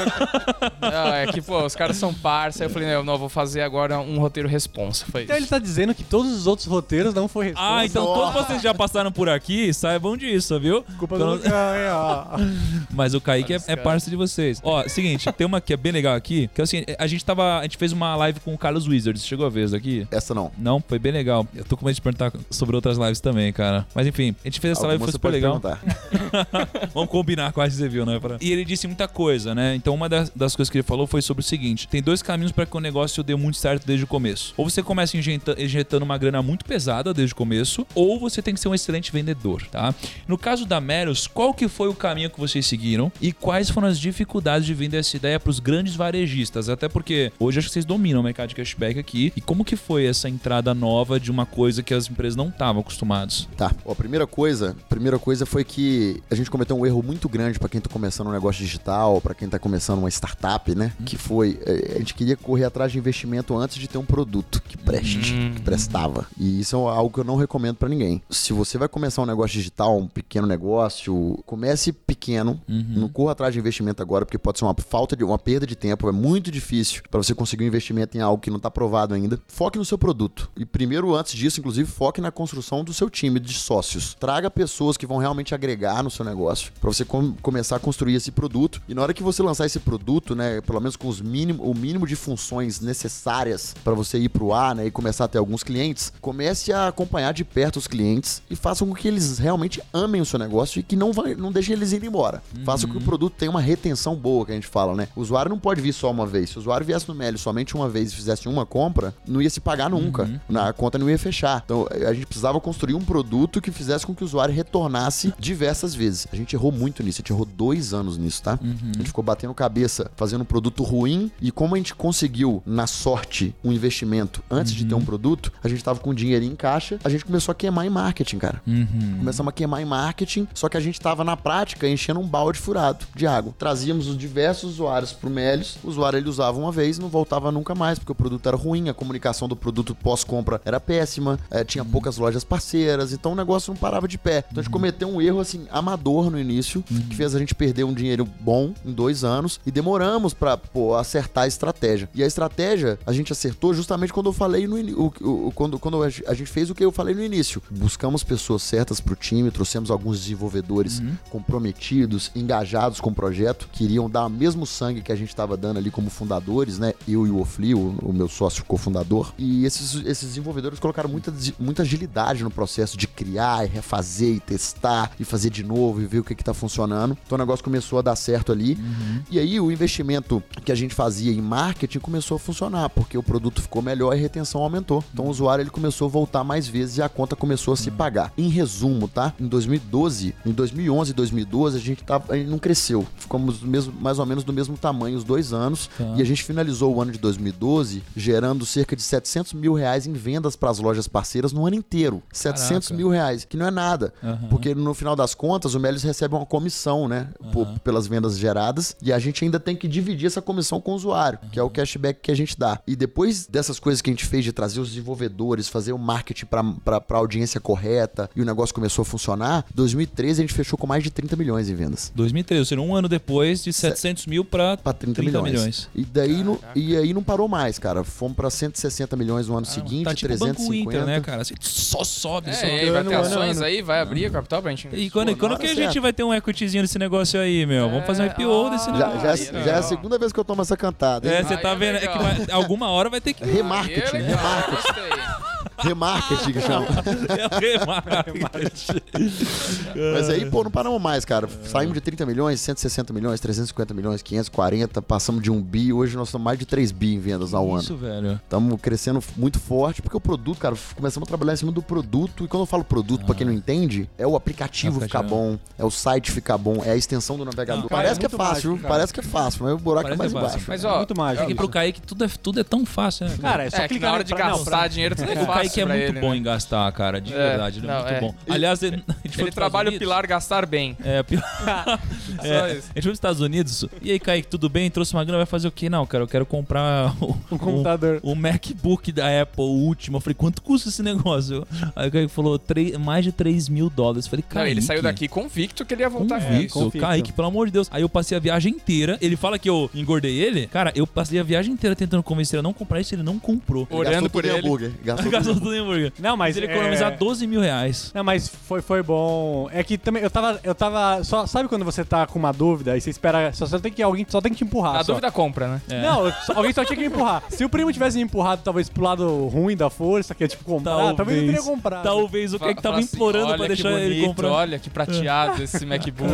Não, é que, pô, os caras são parça. Aí eu falei, não, não, vou fazer agora um roteiro responsa. Foi Então ele isso. tá dizendo que todos os outros roteiros não foi resposta. Ah, então todos vocês já passaram por aqui, saibam disso, viu? Culpa Então- do Lucas, é, ó. Mas o Kaique é, Olha os é caras. parceiro de vocês. Ó, seguinte, tem uma que é bem legal aqui, que é assim, a gente tava, a gente fez uma live com o Carlos Wizards, chegou a vez aqui? Essa não. Não, foi bem legal. Eu tô com medo de perguntar sobre outras lives também, cara. Mas enfim, a gente fez essa live, Alguma foi você super pode legal. perguntar. Vamos combinar quase você viu, né? Pra- E ele disse muita coisa, né? Então uma das, das coisas que ele falou foi sobre o seguinte: tem dois caminhos para que o negócio dê muito certo desde o começo. Ou você começa injeta- injetando uma grana muito pesada desde o começo, ou você tem que ser um excelente vendedor, tá? No caso da Melios, qual que foi o caminho que vocês seguiram e quais foram as dificuldades de vender essa ideia para os grandes varejistas? Até porque hoje acho que vocês dominam o mercado de cashback aqui. E como que foi essa entrada nova de uma coisa que as empresas não estavam acostumadas? Tá. Ó, a primeira coisa, primeira coisa foi que a gente cometeu um erro muito grande pra quem tá começando um negócio digital, pra quem tá começando uma startup, né? Que foi, eh, a gente queria correr atrás de investimento antes de ter um produto que preste, Uhum. que prestava. E isso é algo que eu não recomendo pra ninguém. Se você vai começar um negócio digital, um pequeno negócio, comece pequeno, não corra atrás de investimento agora, porque pode ser uma falta de, uma perda de tempo, é muito difícil pra você conseguir um investimento em algo que não tá provado ainda. Foque no seu produto. E primeiro, antes disso, inclusive, foque na construção do seu time de sócios. Traga pessoas que vão realmente agregar no seu negócio pra você com- começar a construir esse produto. E na hora que você lançar esse produto, né, pelo menos com os mínimo, o mínimo de funções necessárias pra você ir pro ar, né, e começar a ter alguns clientes, comece a acompanhar de perto os clientes e faça com que eles realmente amem o seu negócio e que não vai, não deixem eles ir embora. Faça com que o produto tenha uma retenção boa, que a gente fala, né? O usuário não pode vir só uma vez. Se o usuário viesse no Melios somente uma vez e fizesse uma compra, não ia se pagar nunca. Na conta não ia fechar. Então a gente precisava construir um produto que fizesse com que o usuário retornasse diversas vezes. A gente errou muito nisso, a gente errou dois anos nisso, tá? A gente ficou batendo cabeça, fazendo um produto ruim, e como a gente conseguiu, na sorte, um investimento antes de ter um produto, a gente tava com dinheiro em caixa, a gente começou a queimar em marketing, cara. Começamos a queimar em marketing, só que a gente tava na prática enchendo um balde furado de água. Trazíamos os diversos usuários pro Melios, o usuário ele usava uma vez, não voltava nunca mais, porque o produto era ruim, a comunicação do produto pós-compra era péssima, eh, tinha poucas lojas parceiras, então o negócio não parava de pé. Então a gente cometeu um erro assim, amador no início, que fez a gente perder um dinheiro bom em dois anos, e demoramos pra pô, acertar a estratégia. E a estratégia a gente acertou justamente quando eu falei no início, quando, quando a gente fez o que eu falei no início. Buscamos pessoas certas pro time, trouxemos alguns desenvolvedores comprometidos, engajados com o projeto, que iriam dar o mesmo sangue que a gente estava dando ali como fundadores, né? Eu e o Ofli, o, o meu sócio cofundador. E esses, esses desenvolvedores colocaram muita, muita agilidade no processo de criar e refazer e testar e fazer de novo e ver o que que tá funcionando. Então o negócio começou a dar certo ali. Uhum. E aí o investimento que a gente fazia em marketing começou a funcionar, porque o produto ficou melhor e a retenção aumentou. Então o usuário ele começou a voltar mais vezes e a conta começou a se pagar. Em resumo, tá? Em dois mil e doze, em dois mil e onze e dois mil e doze, a gente, tava, a gente não cresceu. Ficamos do mesmo, mais ou menos do mesmo tamanho os dois anos. Tá. E a gente finalizou o ano de dois mil e doze gerando cerca de setecentos mil reais em vendas para as lojas parceiras no ano inteiro. setecentos mil reais, que não é nada. Uhum. Porque no final das contas, o Melios recebe uma comissão, né? Uhum. Por, pelas vendas geradas. E a gente ainda tem que dividir essa comissão com o usuário, uhum. que é o cashback que a gente dá. E depois dessas coisas que a gente fez de trazer os desenvolvedores, fazer o marketing para a audiência correta e o negócio começou a funcionar, em dois mil e treze a gente fechou com mais de trinta milhões em vendas. dois mil e treze, ou seja, um ano depois de setecentos mil para trinta milhões. E daí não, e aí não parou mais, cara. Fomos para cento e sessenta milhões no ano ah, seguinte, tá tipo trezentos e cinquenta. Banco Inter, né, cara? Assim, só sobe, é, só. E aí, vai ter ações aí, vai abrir a capital pra gente. E quando, quando que a gente vai ter um equityzinho nesse negócio aí, meu? É, Vamos fazer um I P O ah, desse negócio. Já, já, já é a segunda vez que eu tomo essa cantada. Hein? É, você tá vendo? É que vai, alguma hora vai ter que... Remarketing, é remarketing. Remarketing que chama. É remarketing. Mas aí, pô, não paramos mais, cara. Saímos de trinta milhões, cento e sessenta milhões, trezentos e cinquenta milhões, quinhentos e quarenta, passamos de um bi, hoje nós estamos mais de três bi em vendas ao ano. Isso, velho. Estamos crescendo muito forte, porque o produto, cara, começamos a trabalhar em cima do produto, e quando eu falo produto, ah. pra quem não entende, é o aplicativo ficar bom, é o site ficar bom, é a extensão do navegador. Não, cara, parece é que é fácil, mágico, parece que é fácil, mas o buraco parece é mais é embaixo. Mas, ó, é muito mágico. É que pro Kaique tudo é, tudo é tão fácil, né? Cara, é só é, que na hora de gastar não, pra... dinheiro tudo é fácil. O Kaique é muito ele, bom né? em gastar, cara, de é, verdade, ele não, é muito é. bom. Aliás, ele, ele trabalha o pilar gastar bem. É, pilar. É, a gente foi pros Estados Unidos. E aí, Kaique, tudo bem? Trouxe uma grana, vai fazer o quê? Não, cara, eu quero comprar o, um computador. O, o MacBook da Apple, o último. Eu falei, quanto custa esse negócio? Aí o Kaique falou, mais de três mil dólares. Eu falei, Kaique. Não, ele saiu daqui convicto que ele ia voltar. Convicto, é, convicto. Kaique, pelo amor de Deus. Aí eu passei a viagem inteira. Ele fala que eu engordei ele. Cara, eu passei a viagem inteira tentando convencer ele a não comprar isso, ele não comprou. Ele Orando por ele. Hambúrguer. Gastou, Gastou tudo em hambúrguer. Não, mas ele é... economizar doze mil reais. Não, mas foi, foi bom. É que também eu tava. Eu tava. Só, sabe quando você tá com uma dúvida e você espera. Só, só tem que alguém só tem que te empurrar. A só. dúvida compra, né? É. Não, só, alguém só tinha que me empurrar. Se o primo tivesse me empurrado, talvez pro lado ruim da força, que é tipo comprar, talvez, talvez eu teria comprado. Talvez o que é que tava assim, implorando pra deixar bonito, ele comprar. Olha que prateado esse MacBook.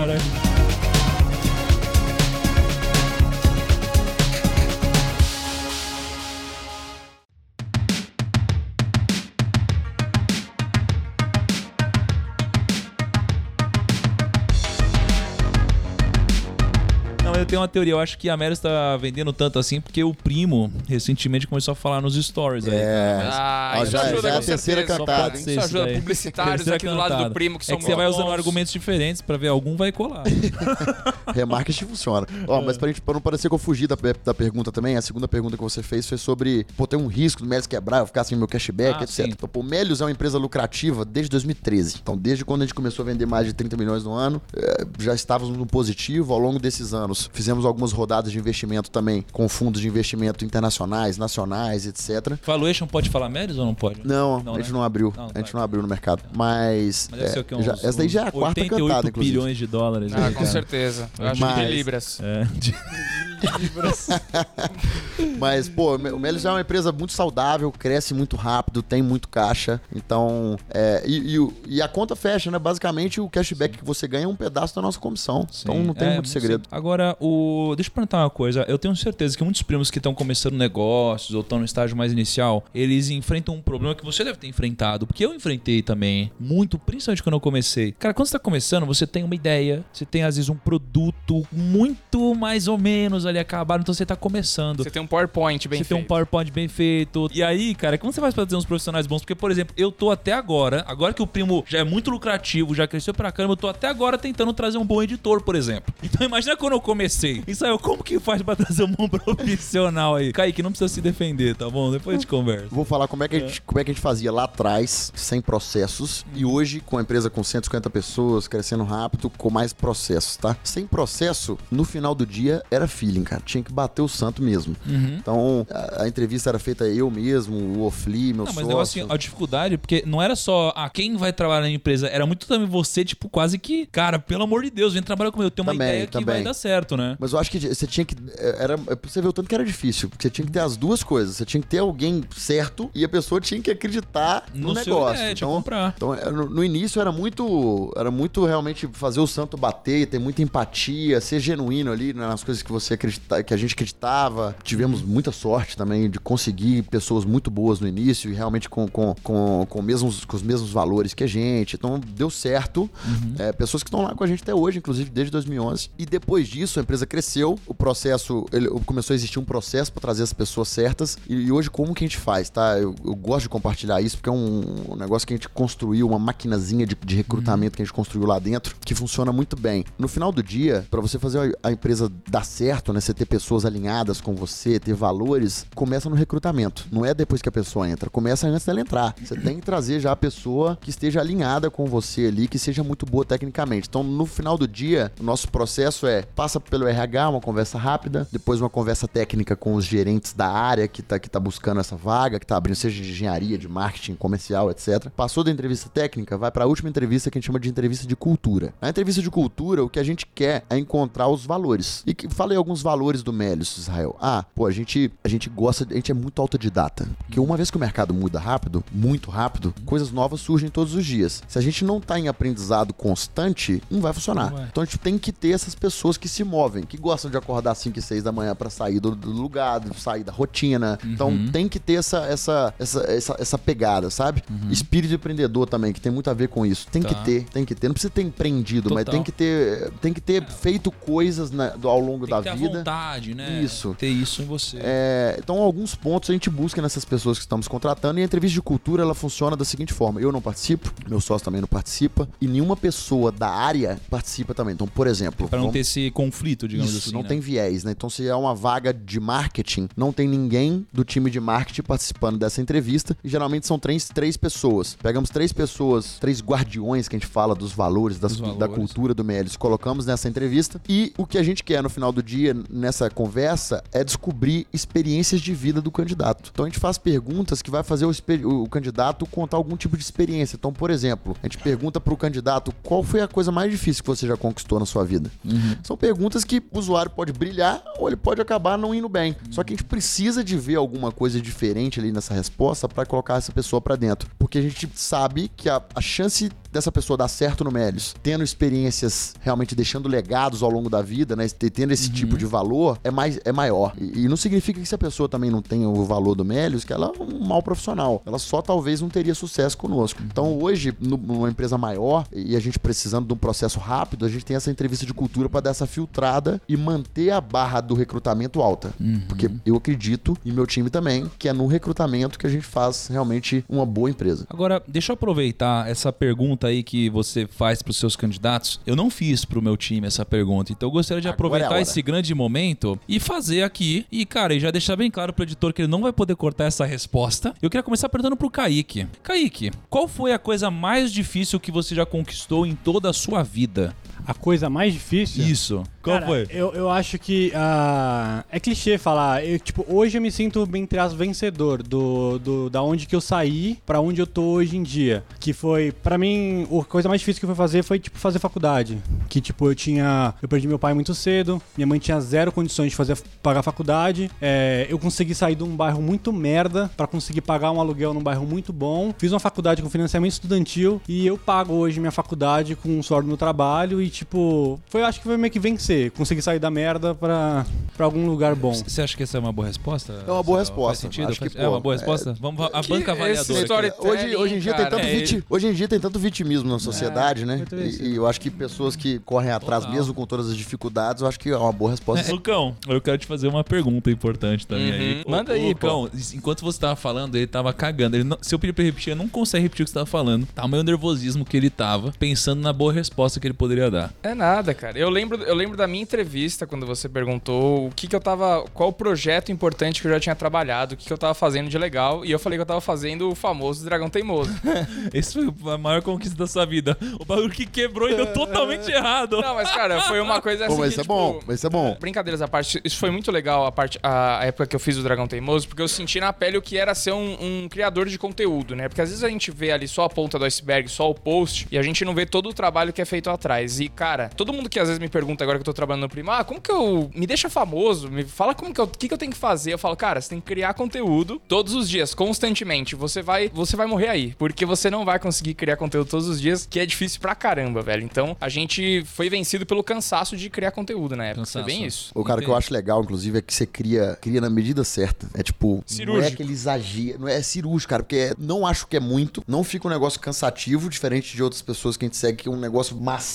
Eu tenho uma teoria, eu acho que a Melios tá vendendo tanto assim porque o primo recentemente começou a falar nos stories aí. É, ah, isso já, ajuda já é com a terceira certeza. cantada. Isso ajuda publicitários aqui do lado do primo que é são que você vai usando bons. argumentos diferentes pra ver algum vai colar. Remarketing funciona. Ó, mas pra, gente, pra não parecer que eu fugi da, da pergunta também, a segunda pergunta que você fez foi sobre, pô, tem um risco do Melios quebrar, eu ficar sem meu cashback, ah, etcétera. Sim. Então, pô, o Melios é uma empresa lucrativa desde dois mil e treze. Então, desde quando a gente começou a vender mais de trinta milhões no ano, é, já estávamos no positivo ao longo desses anos. Fizemos algumas rodadas de investimento também com fundos de investimento internacionais, nacionais, etcétera. Valuation pode falar Melios ou não pode? Não, não a gente né? não abriu. Não, a gente tá. não abriu no mercado. Mas, Mas deve ser o que, uns, já, essa daí já é a quarta cantada, inclusive. bilhões de dólares. Ah, aí, com cara. certeza. Eu acho Mas- que de libras. É, de... Mas, pô, o Melios é uma empresa muito saudável, cresce muito rápido, tem muito caixa. Então, é, e, e, e a conta fecha, né? Basicamente, o cashback que você ganha é um pedaço da nossa comissão. Sim. Então, não tem É, muito segredo. sim. Agora, o... deixa eu perguntar uma coisa. Eu tenho certeza que muitos primos que estão começando negócios ou estão no estágio mais inicial, eles enfrentam um problema que você deve ter enfrentado. Porque eu enfrentei também muito, principalmente quando eu comecei. Cara, quando você tá começando, você tem uma ideia, você tem às vezes um produto muito mais ou menos ali acabado, então você tá começando. Você tem um PowerPoint bem Você feito. tem um PowerPoint bem feito. E aí, cara, como você faz pra ter uns profissionais bons? Porque, por exemplo, eu tô até agora, agora que o primo já é muito lucrativo, já cresceu pra caramba, eu tô até agora tentando trazer um bom editor, por exemplo. Então imagina quando eu comecei. Isso aí, como que faz pra trazer um bom profissional aí? Kaique, não precisa se defender, tá bom? Depois a gente conversa. Vou falar como é, que a gente, como é que a gente fazia lá atrás, sem processos, e hoje, com a empresa com cento e cinquenta pessoas, crescendo rápido, com mais processos, tá? Sem processo, no final do dia, era feeling, cara. Tinha que bater o santo mesmo. Uhum. Então, a, a entrevista era feita eu mesmo, o Ofli, meu Não, mas sócio. o negócio assim, a dificuldade, porque não era só ah, quem vai trabalhar na empresa, era muito também você, tipo, quase que, cara, pelo amor de Deus, vem trabalhar comigo, eu tenho uma Também, ideia que também. vai dar certo, né? Mas eu acho que você tinha que... Era, você vê o tanto que era difícil, porque você tinha que ter as duas coisas. Você tinha que ter alguém certo e a pessoa tinha que acreditar no, No seu negócio. ideia, tinha que então, comprar. então é, no, no início era muito, era muito realmente fazer o santo bater, ter muita empatia, ser genuíno ali nas coisas que você acredita, que a gente acreditava. Tivemos muita sorte também de conseguir pessoas muito boas no início e realmente com, com, com, com, mesmos, com os mesmos valores que a gente. Então deu certo. Uhum. É, pessoas que estão lá com a gente até hoje, inclusive desde dois mil e onze. E depois disso, empresa cresceu, o processo, ele, começou a existir um processo para trazer as pessoas certas, e, e hoje como que a gente faz, tá? Eu, eu gosto de compartilhar isso, porque é um, um negócio que a gente construiu, uma maquinazinha de, de recrutamento uhum. que a gente construiu lá dentro, que funciona muito bem. No final do dia, para você fazer a empresa dar certo, né, você ter pessoas alinhadas com você, ter valores, começa no recrutamento. Não é depois que a pessoa entra, começa antes dela entrar. Você tem que trazer já a pessoa que esteja alinhada com você ali, que seja muito boa tecnicamente. Então, no final do dia, o nosso processo é, passa pelo R H, uma conversa rápida, depois uma conversa técnica com os gerentes da área que tá, que tá buscando essa vaga, que tá abrindo, seja de engenharia, de marketing, comercial, etcétera. Passou da entrevista técnica, vai para a última entrevista que a gente chama de entrevista de cultura. Na entrevista de cultura, o que a gente quer é encontrar os valores. E que, falei alguns valores do Melius, Israel. Ah, pô, a gente, a gente gosta, a gente é muito autodidata. Porque uma vez que o mercado muda rápido, muito rápido, coisas novas surgem todos os dias. Se a gente não tá em aprendizado constante, não vai funcionar. Não então a gente tem que ter essas pessoas que se movem, que gostam de acordar às cinco e seis da manhã para sair do, do lugar, sair da rotina. Uhum. Então tem que ter essa, essa, essa, essa, essa pegada, sabe? Uhum. Espírito empreendedor também, que tem muito a ver com isso. Tem tá. que ter, tem que ter. Não precisa ter empreendido, Total. mas tem que ter, tem que ter é. feito coisas na, do, ao longo tem da que ter vida. A vontade, né? Isso. Ter isso em você. É, então, alguns pontos a gente busca nessas pessoas que estamos contratando, e a entrevista de cultura ela funciona da seguinte forma: eu não participo, meu sócio também não participa, e nenhuma pessoa da área participa também. Então, por exemplo, para não vamos... ter esse conflito, digamos isso, assim. Não né? tem viés, né? Então, se é uma vaga de marketing, não tem ninguém do time de marketing participando dessa entrevista, e geralmente são três, três pessoas. Pegamos três pessoas, três guardiões que a gente fala dos valores, das, valores. da cultura do Melius, colocamos nessa entrevista, e o que a gente quer no final do dia, nessa conversa, é descobrir experiências de vida do candidato. Então a gente faz perguntas que vai fazer o, o candidato contar algum tipo de experiência. Então, por exemplo, a gente pergunta pro candidato qual foi a coisa mais difícil que você já conquistou na sua vida. Uhum. São perguntas que o usuário pode brilhar ou ele pode acabar não indo bem. Uhum. Só que a gente precisa de ver alguma coisa diferente ali nessa resposta para colocar essa pessoa para dentro. Porque a gente sabe que a, a chance dessa pessoa dar certo no Melius, tendo experiências, realmente deixando legados ao longo da vida, né, tendo esse uhum. tipo de valor, é, mais, é maior. E, e não significa que se a pessoa também não tem o valor do Melius, que ela é um mau profissional. Ela só talvez não teria sucesso conosco. Então hoje, no, numa empresa maior, e a gente precisando de um processo rápido, a gente tem essa entrevista de cultura para dar essa filtrada e manter a barra do recrutamento alta. Uhum. Porque eu acredito, e meu time também, que é no recrutamento que a gente faz realmente uma boa empresa. Agora, deixa eu aproveitar essa pergunta aí que você faz para os seus candidatos. Eu não fiz pro meu time essa pergunta, então eu gostaria de aproveitar é esse grande momento e fazer aqui. E, cara, e já deixar bem claro pro editor que ele não vai poder cortar essa resposta. Eu queria começar perguntando pro Kaique. Kaique, qual foi a coisa mais difícil que você já conquistou em toda a sua vida? A coisa mais difícil? Isso. Qual Cara, foi? Eu, eu acho que uh, é clichê falar. Eu, tipo, hoje eu me sinto bem entre as vencedor do, do, da onde que eu saí pra onde eu tô hoje em dia. Que foi, pra mim, a coisa mais difícil que eu fui fazer foi, tipo, fazer faculdade. Que, tipo, eu tinha... Eu perdi meu pai muito cedo. Minha mãe tinha zero condições de fazer, pagar faculdade. É, eu consegui sair de um bairro muito merda pra conseguir pagar um aluguel num bairro muito bom. Fiz uma faculdade com financiamento estudantil e eu pago hoje minha faculdade com o suor do meu trabalho e, tipo, foi, acho que foi meio que vencer. Conseguir sair da merda pra, pra algum lugar bom. Você acha que essa é uma boa resposta? É uma boa resposta. Faz sentido? Acho que, é uma boa resposta? É... Vamos a banca avaliadora. Hoje, hoje, em dia tem tanto é, viti... hoje em dia tem tanto vitimismo na sociedade, é, né? E, e eu acho que pessoas que correm atrás, Total. mesmo com todas as dificuldades, eu acho que é uma boa resposta. É, Lucão, eu quero te fazer uma pergunta importante também. Uhum. Aí. Manda o, aí, Lucão, pô. Enquanto você tava falando, ele tava cagando. Ele não, se eu pedir pra ele repetir, ele não consegue repetir o que você tava falando. Tá o meu nervosismo que ele tava, pensando na boa resposta que ele poderia dar. É nada, cara. Eu lembro, eu lembro da minha entrevista, quando você perguntou o que que eu tava... Qual o projeto importante que eu já tinha trabalhado, o que que eu tava fazendo de legal, e eu falei que eu tava fazendo o famoso Dragão Teimoso. Esse foi a maior conquista da sua vida. O bagulho que quebrou e deu totalmente errado. Não, mas, cara, foi uma coisa assim. Pô, mas que, isso tipo, é bom, mas isso é bom. Brincadeiras à parte, isso foi muito legal a, parte, a, a época que eu fiz o Dragão Teimoso, porque eu senti na pele o que era ser um, um criador de conteúdo, né? Porque às vezes a gente vê ali só a ponta do iceberg, só o post, e a gente não vê todo o trabalho que é feito atrás. E, cara, todo mundo que às vezes me pergunta agora que eu tô trabalhando no Primo, ah, como que eu... Me deixa famoso, me fala como que eu... O que que eu tenho que fazer? Eu falo, cara, você tem que criar conteúdo todos os dias, constantemente. Você vai, você vai morrer aí, porque você não vai conseguir criar conteúdo todos os dias, que é difícil pra caramba, velho. Então, a gente foi vencido pelo cansaço de criar conteúdo na época. Cansaço. Foi bem isso. O cara, que eu acho legal, inclusive, é que você cria, cria na medida certa. É tipo, cirúrgico. Não é aquele exagero, não é cirúrgico, cara, porque é, não acho que é muito, não fica um negócio cansativo, diferente de outras pessoas que a gente segue, que é um negócio massivo, você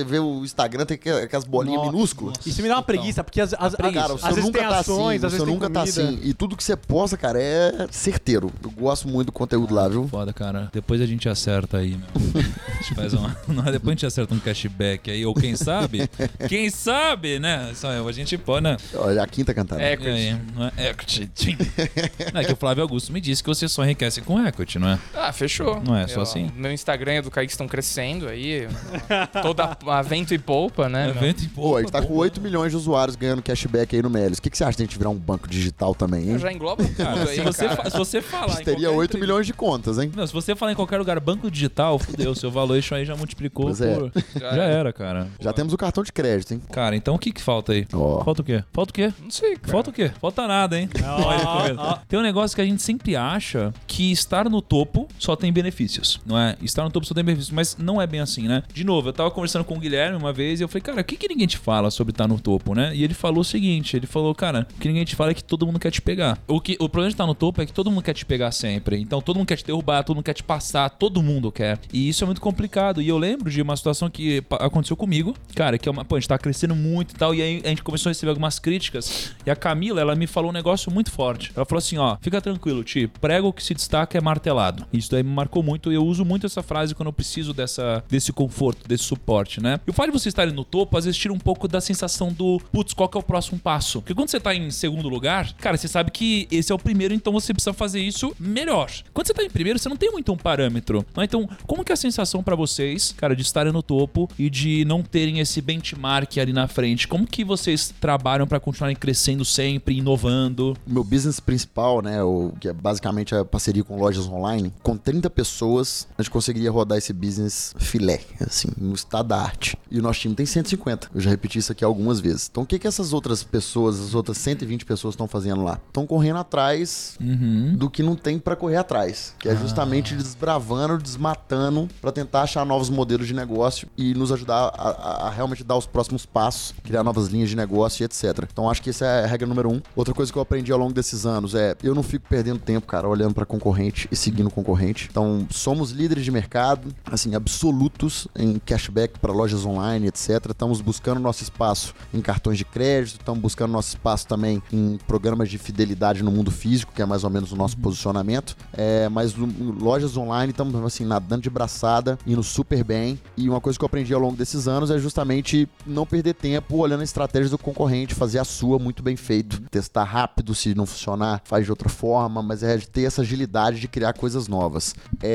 vê o Instagram, tem aquelas bolinhas Nossa, minúsculas. Isso me dá uma preguiça, porque as, as, Ah, cara, às você vezes nunca tem tá ações, assim, às você vezes tem nunca tá comida. assim. E tudo que você posta, cara, é certeiro. Eu gosto muito do conteúdo lá, viu? Foda, cara. Depois a gente acerta aí, meu. A gente faz uma... Não, depois a gente acerta um cashback aí. Ou quem sabe? Quem sabe, né? Só a gente pode, né? Olha, a quinta cantada. É, E aí, não é equity. Tchim. Não, é que o Flávio Augusto me disse que você só enriquece com equity, não é? Ah, fechou. Não é só Eu- assim? Meu Instagram e o do Kaique estão crescendo aí. Toda a vento e poupa, né? meu? Evento em Pô, a gente tá com oito milhões de usuários ganhando cashback aí no Melios. O que, que você acha de a gente virar um banco digital também, hein? Eu já engloba tudo Cara, aí, se você, cara. fa- se você falar em Teria qualquer oito entre- milhões de contas, hein? Não, se você falar em qualquer lugar banco digital, fudeu, seu valuation aí já multiplicou Pois é. por... Já Já era. era, cara. Já temos o cartão de crédito, hein? Cara, então o que que falta aí? Ó. Falta o quê? Falta o quê? Não sei, cara. Falta o quê? Falta nada, hein? Olha que coisa. Tem um negócio que a gente sempre acha que estar no topo só tem benefícios, não é? Estar no topo só tem benefícios, mas não é bem assim, né? De novo, eu tava conversando com o Guilherme uma vez e eu falei, cara, o que que ninguém te fala sobre estar no topo, né? E ele falou o seguinte, ele falou, cara, o que ninguém te fala é que todo mundo quer te pegar. O, que, o problema de estar no topo é que todo mundo quer te pegar sempre. Então todo mundo quer te derrubar, todo mundo quer te passar, todo mundo quer. E isso é muito complicado. E eu lembro de uma situação que pa- aconteceu comigo, cara, que é uma, pô, a gente tá crescendo muito e tal, e aí a gente começou a receber algumas críticas. E a Camila, ela me falou um negócio muito forte. Ela falou assim, ó, fica tranquilo, Ti, prego que se destaca é martelado. Isso daí me marcou muito e eu uso muito essa frase quando eu preciso dessa, desse conforto, desse suporte, né? E o fato de você estar no topo, às vezes tira um pouco da sensação do, putz, qual que é o próximo passo? Porque quando você tá em segundo lugar, cara, você sabe que esse é o primeiro, então você precisa fazer isso melhor. Quando você tá em primeiro, você não tem muito um parâmetro, né? Então, como que é a sensação pra vocês, cara, de estarem no topo e de não terem esse benchmark ali na frente? Como que vocês trabalham pra continuarem crescendo sempre, inovando? O meu business principal, né, o, que é basicamente a parceria com lojas online, com trinta pessoas, a gente conseguiria rodar esse business filé, assim, no estado da arte. E o nosso time tem cento e cinquenta. Eu já repeti isso aqui algumas vezes. Então, o que que essas outras pessoas, as outras cento e vinte pessoas estão fazendo lá? Estão correndo atrás Uhum. do que não tem pra correr atrás, que é justamente desbravando, desmatando pra tentar achar novos modelos de negócio e nos ajudar a, a- a realmente dar os próximos passos, criar novas linhas de negócio e etcétera. Então acho que essa é a regra número um. Outra coisa que eu aprendi ao longo desses anos é eu não fico perdendo tempo, cara, olhando pra concorrente e seguindo o concorrente. Então somos líderes de mercado, assim, absolutos em cashback para lojas online, etcétera. Estamos buscando nosso espaço em cartões de crédito, estamos buscando nosso espaço também em programas de fidelidade no mundo físico, que é mais ou menos o nosso posicionamento. É, mas no- lojas online estamos assim nadando de braçada, indo super bem. E uma coisa que eu aprendi ao longo desses anos é justamente não perder tempo olhando a estratégia do concorrente, fazer a sua muito bem feito, testar rápido, se não funcionar, faz de outra forma, mas é de ter essa agilidade de criar coisas novas.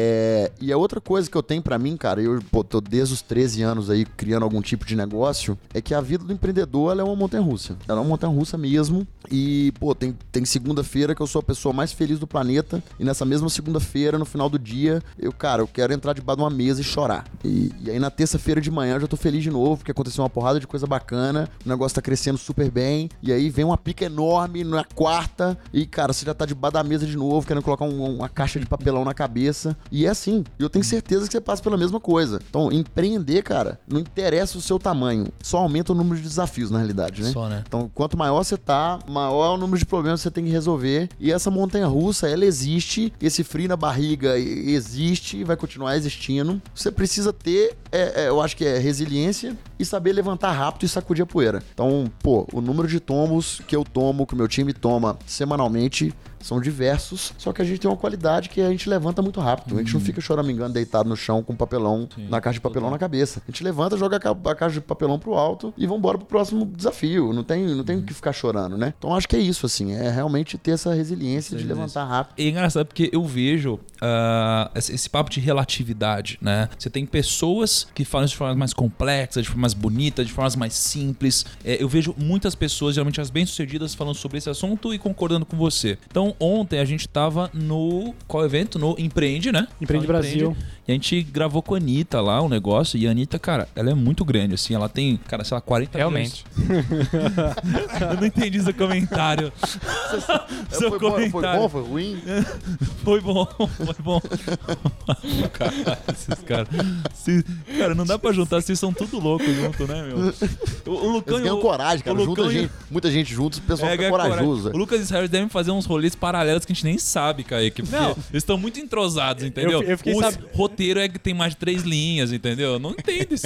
É, e a outra coisa que eu tenho pra mim, cara, eu pô, tô desde os treze anos aí criando algum tipo de negócio, é que a vida do empreendedor ela é uma montanha-russa. Ela é uma montanha-russa mesmo. E, pô, tem, tem segunda-feira que eu sou a pessoa mais feliz do planeta. E nessa mesma segunda-feira, no final do dia, eu, cara, eu quero entrar debaixo de uma mesa e chorar. E, e aí na terça-feira de manhã eu já tô feliz de novo, porque aconteceu uma porrada de coisa bacana. O negócio tá crescendo super bem. E aí vem uma pica enorme na quarta. E, cara, você já tá debaixo da mesa de novo, querendo colocar um- uma caixa de papelão na cabeça. E é assim. E eu tenho certeza que você passa pela mesma coisa. Então, empreender, cara, não interessa o seu tamanho. Só aumenta o número de desafios, na realidade, né? Só, né? Então, quanto maior você tá, maior é o número de problemas que você tem que resolver. E essa montanha-russa, ela existe. Esse frio na barriga e- existe e vai continuar existindo. Você precisa ter, é, é, eu acho que é resiliência e saber levantar rápido e sacudir a poeira. Então, pô, o número de tombos que eu tomo, que o meu time toma semanalmente, são diversos, só que a gente tem uma qualidade que a gente levanta muito rápido. A gente não fica choramingando deitado no chão com papelão, Sim, na caixa de papelão na cabeça. A gente levanta, joga a ca- a caixa de papelão pro alto e vambora pro próximo desafio. Não tem, não tem o que ficar chorando, né? Então acho que é isso, assim, é realmente ter essa resiliência de levantar rápido. É engraçado porque eu vejo ah, esse, esse papo de relatividade, né? Você tem pessoas que falam de formas mais complexas, de formas mais bonitas, de formas mais simples. É, eu vejo muitas pessoas, geralmente as bem-sucedidas, falando sobre esse assunto e concordando com você. Então, ontem a gente tava no... Qual evento? No Empreende, né? Empreende Fala Brasil. E a gente gravou com a Anitta lá um negócio. E a Anitta, cara, ela é muito grande, assim. Ela tem, cara, sei lá, quarenta Realmente. milhões. Eu não entendi seu comentário. Seu foi, bom, foi comentário. bom, foi ruim? Foi bom, foi bom. Cara, esses caras. Se- Cara, não dá pra juntar, vocês são tudo loucos junto, né, meu? O, o Lucão Eles e ganham o- coragem, cara. o Junta Lucão e- gente, muita gente juntos, o pessoal É, fica ganha corajoso. coragem. O Lucas e o Harry devem fazer uns rolês paralelos que a gente nem sabe, Kaique. Porque Não. eles estão muito entrosados, entendeu? Eu- eu fiquei o sab- roteiro é que tem mais de três linhas, entendeu? Eu não entendo esse negócio.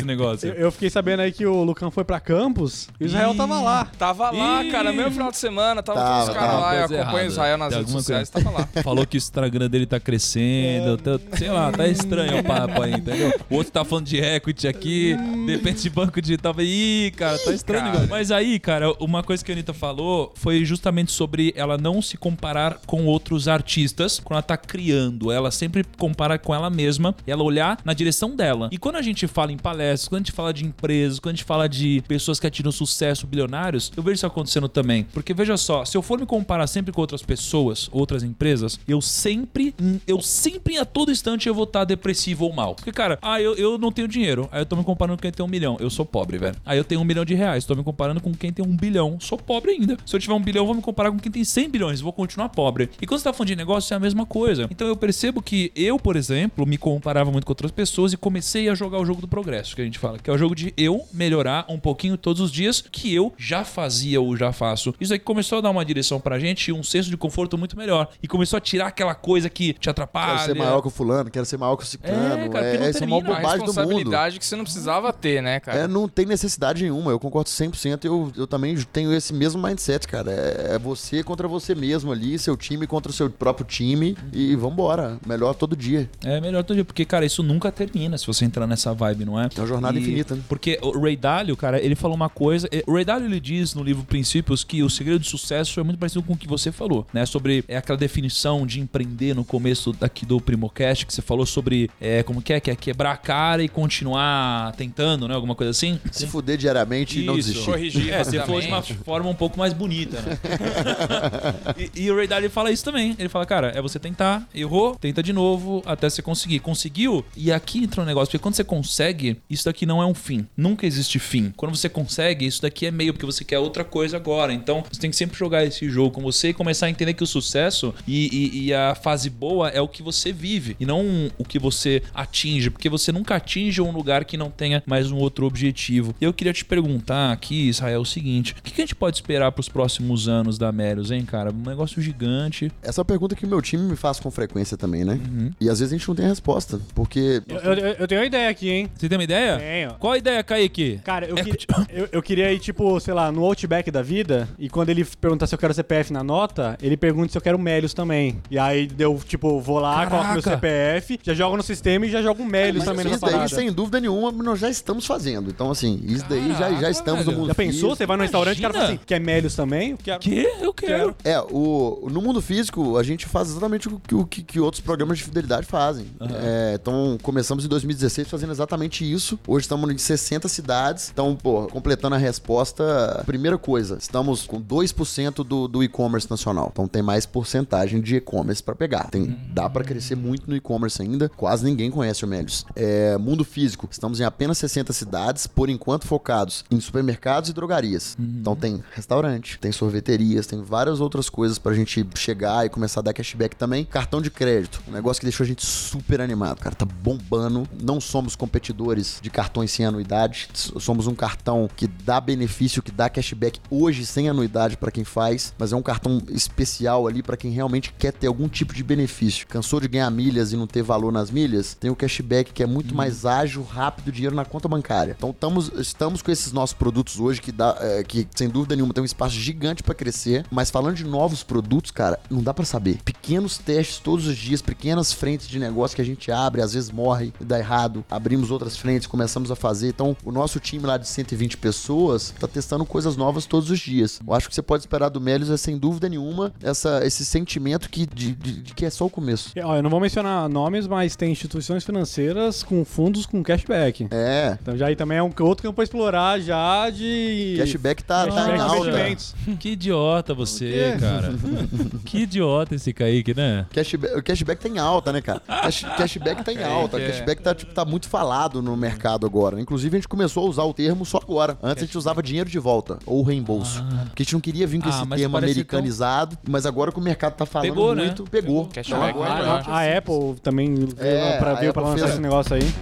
experiência. Eu, eu fiquei sabendo aí que o Lucão foi pra Campos e o Israel Ih. tava lá. Tava lá, Ih. cara, mesmo final de semana, tava Tava, todos os caras tava lá, eu coisa acompanho errada. o Israel nas Tem redes alguma sociais, coisa- tava lá. Falou que o Instagram dele tá crescendo, tá- sei lá, tá estranho o papo aí, entendeu? O outro tá falando de equity aqui, de repente de banco digital, ih, cara, tá estranho. cara. negócio. Mas aí, cara, uma coisa que a Anitta falou foi justamente sobre ela não se comparar com outros artistas quando ela tá criando, ela sempre compara com ela mesma, ela olhar na direção dela. E quando a gente fala em palestras, quando a gente fala de empresas, quando a gente fala de pessoas que atingiram sucesso, bilionários, eu vejo isso acontecendo também. Porque veja só, se eu for me comparar sempre com outras pessoas, outras empresas, eu sempre, eu sempre a todo instante eu vou estar depressivo ou mal. Porque, cara, ah, eu, eu não tenho dinheiro, aí eu tô me comparando com quem tem um milhão, eu sou pobre, velho. Aí eu tenho um milhão de reais, tô me comparando com quem tem um bilhão, sou pobre ainda. Se eu tiver um bilhão, eu vou me comparar com quem tem cem bilhões, vou continuar pobre. E quando você tá falando de negócio, é a mesma coisa. Então eu percebo que eu, por exemplo, me comparava muito com outras pessoas e comecei a jogar o jogo do progresso, que a gente fala, que é o jogo de eu melhorar um pouquinho todos os dias, que eu já fazia ou já faço. Isso aqui começou a dar uma direção pra gente e um senso de conforto muito melhor. E começou a tirar aquela coisa que te atrapalha. Quero ser maior que o fulano, quero ser maior que o ciclano. É, cara, porque não É, essa é a maior termina. A bobagem do mundo. responsabilidade que você não precisava ter, né, cara? É, não tem necessidade nenhuma, eu concordo cem por cento, eu, eu também tenho esse mesmo mindset, cara, é, é você contra você mesmo ali, seu time contra o seu próprio time e vambora, melhor todo dia. É melhor todo dia, porque, cara, isso nunca termina se você entrar nessa vibe, não é? É uma jornada E- infinita, né? Porque o Ray Dalio, cara, ele falou uma coisa. O Ray Dalio, ele diz no livro Princípios que o segredo de sucesso é muito parecido com o que você falou, né? Sobre é aquela definição de empreender no começo daqui do Primocast, que você falou sobre é, como que é, que é quebrar a cara e continuar tentando, né? Alguma coisa assim. Se fuder diariamente e não Isso. desistir. Corrigir É, você falou de uma rapidamente. forma um pouco mais bonita, né? e, e o Ray Dalio fala isso também. Ele fala, cara, é você tentar, errou, tenta de novo até você conseguir. Conseguiu? E aqui entra um negócio, porque quando você consegue, isso daqui não é um fim. Nunca existe fim. Quando você consegue, isso daqui é meio, porque você quer outra coisa agora. Então, você tem que sempre jogar esse jogo com você e começar a entender que o sucesso e, e- e a fase boa é o que você vive e não o que você atinge, porque você nunca atinge um lugar que não tenha mais um outro objetivo. Eu queria te perguntar aqui, Israel, o seguinte: o que que a gente pode esperar pros próximos anos da Melios, hein, cara? Um negócio gigante. Essa é uma pergunta que o meu time me faz com frequência também, né? Uhum. E às vezes a gente não tem resposta, porque... Eu, eu- eu tenho uma ideia aqui, hein? Você tem uma ideia? Tenho. Qual a ideia, Kaique? Cara, eu, É, que- eu, eu queria ir, tipo, sei lá, no Outback da vida, e quando ele perguntar se eu quero C P F na nota, ele pergunta se eu quero Melios também. E aí eu, tipo, vou lá, Caraca. coloco meu C P F, já jogo no sistema e já jogo um Melios Mas também nessa isso daí, parada. sem dúvida nenhuma, nós já estamos fazendo. Então, assim, isso daí já, já Caraca, estamos velho. no mundo Já pensou? físico. Você vai no restaurante e o cara fala assim, Imagina. quer Melios também? Eu quero. Que? Eu quero. É, o, no mundo físico, a gente faz exatamente o que, o que, que outros programas de fidelidade fazem. É, então, começamos em dois mil e dezesseis fazendo exatamente isso. Hoje estamos em sessenta cidades. Então, pô, completando a resposta, primeira coisa, estamos com dois por cento do, do e-commerce nacional. Então, tem mais porcentagem de e-commerce pra pegar. Tem, dá pra crescer muito no e-commerce ainda. Quase ninguém conhece o Melios. É, mundo físico, estamos em apenas sessenta cidades, por enquanto focados em supermercados e drogarias. Então, tem restaurante, tem sorveterias, tem várias outras coisas pra gente chegar e começar a dar cashback também. Cartão de crédito, um negócio que deixou a gente super animado, cara, tá bombando. Não somos competidores de cartões sem anuidade, S- somos um cartão que dá benefício, que dá cashback hoje sem anuidade pra quem faz, mas é um cartão especial ali pra quem realmente quer ter algum tipo de benefício. Cansou de ganhar milhas e não ter valor nas milhas? Tem o cashback que é muito mais ágil, rápido, dinheiro na conta bancária. Então tamo, estamos com esses nossos produtos hoje que dá, é, que sem dúvida nenhuma tem um espaço gigante pra crescer, mas falando de novos produtos, cara, não dá pra saber. Pequenos testes todos os dias, pequenas frentes de negócio que a gente abre, às vezes morre e dá errado, abrimos outras frentes, começamos a fazer. Então, o nosso time lá de cento e vinte pessoas tá testando coisas novas todos os dias. Eu acho que você pode esperar do Melios é sem dúvida nenhuma essa, esse sentimento que, de, de- de que é só o começo. E, ó, eu não vou mencionar nomes, mas tem instituições financeiras com fundos com cashback. É, Então já aí também é um outro campo pra explorar já de... cashback tá, tá Cashback em de alta. investimentos. Que idiota você, quê? cara. Que idiota esse Kaique, né? Cashback, o cashback tá em alta, né, cara? Cash- cashback tá em alta. é. Cashback tá, tipo, tá muito falado no mercado agora. Inclusive, a gente começou a usar o termo só agora. Antes a gente usava dinheiro de volta, ou reembolso. Porque a gente não queria vir com Ah, esse mas termo parece americanizado, mas agora que o mercado tá falando Pegou, né? muito, pegou. Cashback, Então, agora, melhor. A, a Apple também veio É, pra, a veio pra Apple lançar fez- esse negócio aí.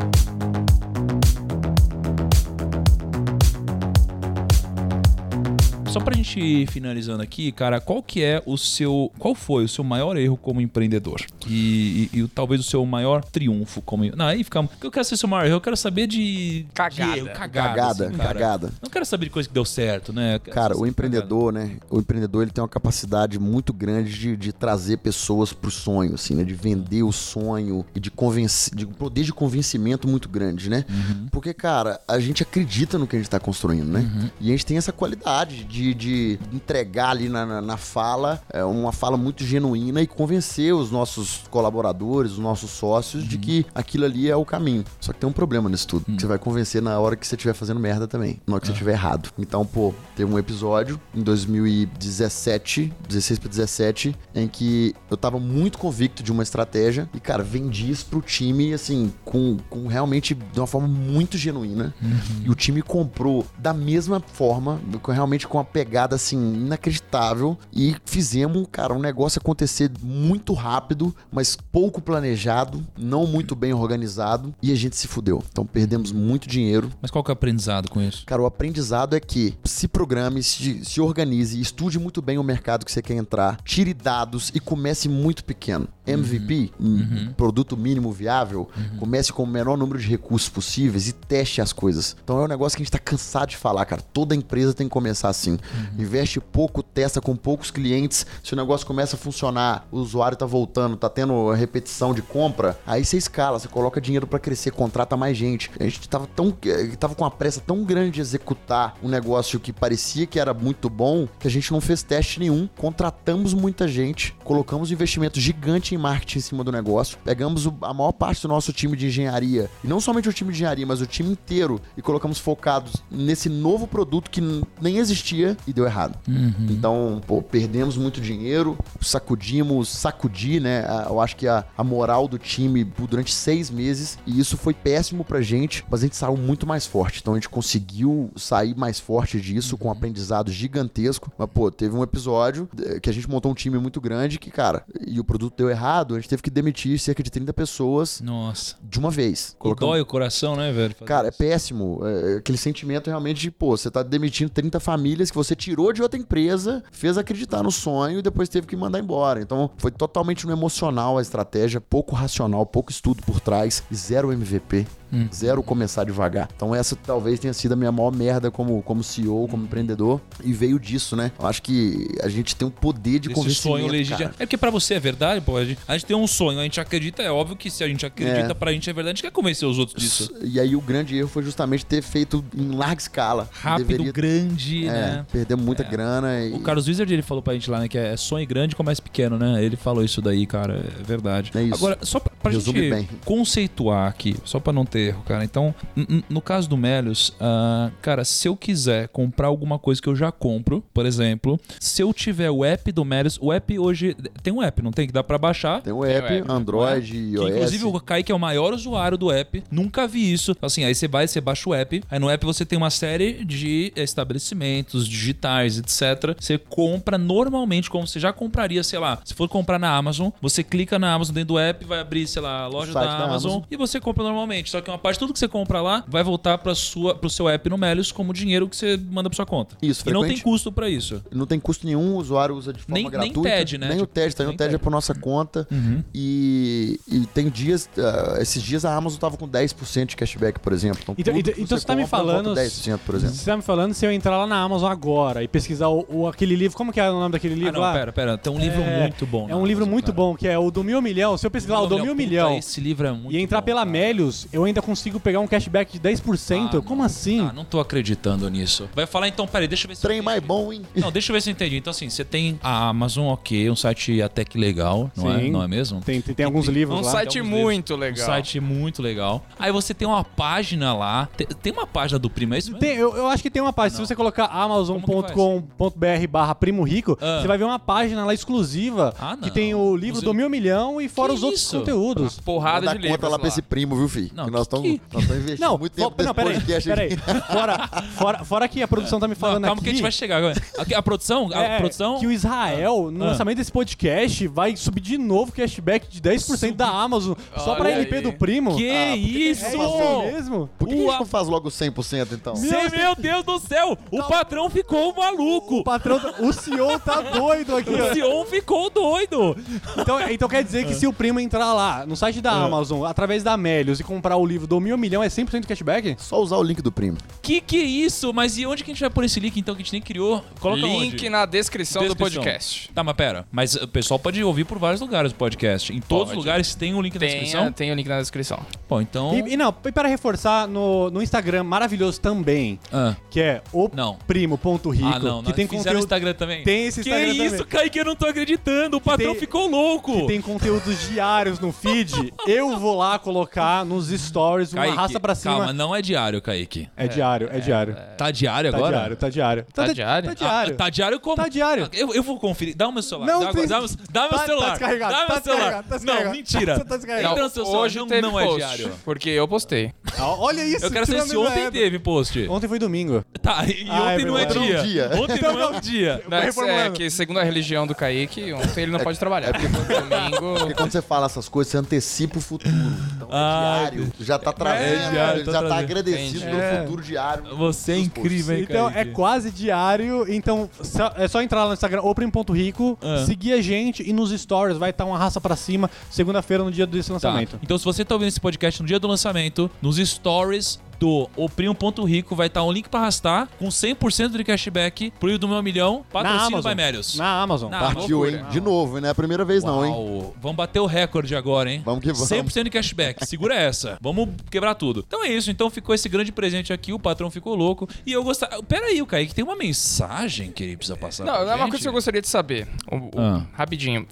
Só pra gente gente ir finalizando aqui, cara, qual que é o seu... Qual foi o seu maior erro como empreendedor? E, e, e talvez o seu maior triunfo como... Não, aí fica... Eu quero ser seu maior erro, eu quero saber de... Cagada. De erro, cagada. Cagada, assim, cara. cagada. Não quero saber de coisa que deu certo, né? Cara, o empreendedor, né? O empreendedor, ele tem uma capacidade muito grande de, de trazer pessoas pro sonho, assim, né? De vender o sonho e de convencer, de um poder de convencimento muito grande, né? Uhum. Porque, cara, a gente acredita no que a gente tá construindo, né? Uhum. E a gente tem essa qualidade de, de entregar ali na, na, na fala, é, uma fala muito genuína e convencer os nossos colaboradores, os nossos sócios, uhum. de que aquilo ali é o caminho. Só que tem um problema nisso tudo. Uhum. Que você vai convencer na hora que você estiver fazendo merda também. Na hora que você estiver errado. Então, pô, teve um episódio em dois mil e dezessete, dezesseis para dezessete, em que eu tava muito convicto de uma estratégia e, cara, vendi isso pro time, assim, com, com realmente de uma forma muito genuína. Uhum. E o time comprou da mesma forma, realmente com uma pegada, assim, inacreditável. E fizemos, cara, um negócio acontecer muito rápido, mas pouco planejado, não muito bem organizado, e a gente se fudeu. Então perdemos muito dinheiro. Mas qual que é o aprendizado com isso? Cara, o aprendizado é que se programe, se, se organize, estude muito bem o mercado que você quer entrar, tire dados e comece muito pequeno. M V P, uhum. um produto mínimo viável, uhum. comece com o menor número de recursos possíveis e teste as coisas. Então é um negócio que a gente tá cansado de falar, cara. Toda empresa tem que começar assim. Uhum. Investe pouco, testa com poucos clientes. Se o negócio começa a funcionar, o usuário tá voltando, tá tendo repetição de compra, aí você escala, você coloca dinheiro pra crescer, contrata mais gente. A gente tava tão, tava com uma pressa tão grande de executar um negócio que parecia que era muito bom, que a gente não fez teste nenhum, contratamos muita gente, colocamos um investimento gigante em marketing em cima do negócio, pegamos o, a maior parte do nosso time de engenharia, e não somente o time de engenharia, mas o time inteiro, e colocamos focados nesse novo produto que n- nem existia e deu errado. Uhum. Então, pô, perdemos muito dinheiro, sacudimos, sacudi, né, a, eu acho que a, a moral do time durante seis meses, e isso foi péssimo pra gente, mas a gente saiu muito mais forte, então a gente conseguiu sair mais forte disso, com um aprendizado gigantesco, mas pô, teve um episódio que a gente montou um time muito grande que, cara, e o produto deu errado, a gente teve que demitir cerca de trinta pessoas. Nossa. De uma vez. Colocamos... Dói o coração, né, velho? Cara, é péssimo. É aquele sentimento realmente de, pô, você tá demitindo trinta famílias que você tirou de outra empresa, fez acreditar no sonho e depois teve que mandar embora. Então, foi totalmente no emocional a estratégia, pouco racional, pouco estudo por trás e zero M V P. Hum. Zero começar devagar. Então essa talvez tenha sido a minha maior merda como, como C E O, como empreendedor. E veio disso, né? Eu acho que a gente tem um poder de esse convencimento, sonho legítimo. É porque pra você é verdade, pô. A gente, a gente tem um sonho, a gente acredita. É óbvio que se a gente acredita, é. pra gente é verdade. A gente quer convencer os outros disso. E aí o grande erro foi justamente ter feito em larga escala. Rápido, Deveria... grande, é, né? Perdemos muita é. grana. E... O Carlos Wizard, ele falou pra gente lá, né? Que é sonho grande, comece pequeno, né? Ele falou isso daí, cara. É verdade. É isso. Agora, só pra, pra gente bem. conceituar aqui, só pra não ter erro, cara. Então, n- no caso do Melios, uh, cara, se eu quiser comprar alguma coisa que eu já compro, por exemplo, se eu tiver o app do Melios, o app hoje... Tem um app, não tem? Que dá pra baixar. Tem um app, tem um app Android, e iOS. Inclusive, o Kaique é o maior usuário do app. Nunca vi isso. Assim, aí você vai, você baixa o app. Aí no app você tem uma série de estabelecimentos digitais, etcétera. Você compra normalmente como você já compraria, sei lá, se for comprar na Amazon, você clica na Amazon dentro do app, vai abrir, sei lá, a loja da, da Amazon, Amazon e você compra normalmente. Só que uma parte de tudo que você compra lá vai voltar para sua pro seu app no Melios como dinheiro que você manda para sua conta. Isso, e frequente. não tem custo para isso. Não tem custo nenhum, o usuário usa de forma nem, gratuita. Nem T E D, né? Nem tipo, o T E D, tá? Nem o T E D é por nossa conta. Uhum. E, e tem dias, uh, esses dias a Amazon tava com dez por cento de cashback, por exemplo. Então, então, então, então você tá me falando... dez por cento, por exemplo. Você tá me falando se eu entrar lá na Amazon agora e pesquisar o, o, aquele livro, como que é o nome daquele livro ah, não, lá? pera, pera, tem um livro é, muito bom. É um livro Amazon, muito cara. bom, que é o do Mil Milhão. Se eu pesquisar lá o do Mil Milhão esse livro é muito e entrar bom, pela cara. Melios, eu ainda consigo pegar um cashback de dez por cento. Ah, como não, assim? Ah, não tô acreditando nisso. Vai falar então, peraí, deixa eu ver se Trem eu mais bom, hein? Não, deixa eu ver se eu entendi. Então assim, você tem a Amazon, ok, um site até que legal, não, Sim. é, não é mesmo? Tem, tem, tem alguns tem, livros um lá. site muito legal. Um site muito legal. Aí você tem uma página lá, tem, tem uma página do Primo, é isso mesmo? Tem, eu, eu acho que tem uma página. Não. Se você colocar amazon ponto com ponto b r barra Primo Rico, Ah. você vai ver uma página lá exclusiva Ah, não. que tem o livro Os- do Mil Milhão e fora Que os outros isso? conteúdos. Porrada Dá de conta livros lá pra esse primo, viu, filho? Não, que nós estamos que... investindo Não, muito fo- tempo nesse não, peraí, podcast peraí. aqui. Fora, fora, fora que a produção tá me falando Não, calma aqui... que a gente vai chegar agora. A, a produção, a é, produção... que o Israel, no Ah. lançamento desse podcast, vai subir de novo o cashback de dez por cento da Amazon só pra Olha L P aí. do primo. Que Ah, por que que isso? É isso mesmo? Por que, que a Ua- gente não faz logo cem por cento, então? Cê- meu Deus do céu! O patrão ficou maluco! O patrão, o C E O tá doido aqui, O ó. Sion ficou doido! Então, então quer dizer que se o primo entrar lá no site da Amazon, através da Melios, e comprar o livro do Mil Milhão, é cem por cento cashback? Só usar o link do primo. Que que é isso? Mas e onde que a gente vai pôr esse link então que a gente nem criou? Coloca Link onde? na descrição, do Descrição. podcast. Tá, mas pera. Mas o pessoal pode ouvir por vários lugares o podcast. Em todos os Pode. lugares tem um link na Tem, descrição? tem o link na descrição. Bom, então... E, e não, e para reforçar, no, no Instagram maravilhoso também, Ah. que é o Não. primo.rico, Ah, não. que tem Fizeram conteúdo, no Instagram também. Tem esse Que Instagram isso, também. Kaique? Eu não tô acreditando. O patrão tem- ficou louco. que tem conteúdos diários no feed. Eu vou lá colocar nos stories uma Kaique, raça pra cima. calma, não é diário, Kaique. É diário, é diário. Tá diário Tá agora? diário, tá diário. Tá diário? Tá diário. Ah, tá diário como? Tá diário. Eu, eu vou conferir. Dá o meu celular. Não dá, tem- dá, meu- dá meu Tá- tá celular. descarregado, dá tá meu celular. descarregado, tá Não, descarregado. mentira. Tá descarregado. Entra no seu celular. Hoje não, teve não é post, diário. porque eu postei. Ah, olha isso. Eu quero saber se tirando a ontem minha teve post. Ontem foi domingo. Tá, e Ah, é ontem não é verdade. dia. Não, dia. Ontem não é um dia. Não, é, que, é reformulando. que segundo a religião do Kaique, ontem ele não pode trabalhar. Porque domingo... Porque quando você fala essas coisas, você antecipa o futuro. Então é Ah, diário. Já tá trazendo, É diário, ele tô já tá trazendo. agradecido Entendi. pelo É. futuro diário. Você é dos incrível, hein, Então é Kaique? quase diário. Então só- é só entrar lá no Instagram, oprimo.rico, Ah. seguir a gente e nos stories vai estar uma raça pra cima segunda-feira no dia desse Tá. lançamento. Então, se você tá ouvindo esse podcast no dia do lançamento, nos stories do oprimo.rico vai estar um link pra arrastar com cem por cento de cashback pro do meu milhão, Na patrocínio Amazon. by Melios. Na Amazon. Na- Partiu, loucura. hein? De novo, e não é a primeira vez não, hein? Uau. Vamos bater o recorde agora, hein? Vamos que vamos. cem por cento de cashback. Segura essa. Vamos quebrar tudo. Então é isso. Então ficou esse grande presente aqui. O patrão ficou louco. E eu gostava... Pera aí, o Kaique. Tem uma mensagem que ele precisa passar Não, pra é uma gente? coisa que eu gostaria de saber. O- o- Ah. Rapidinho.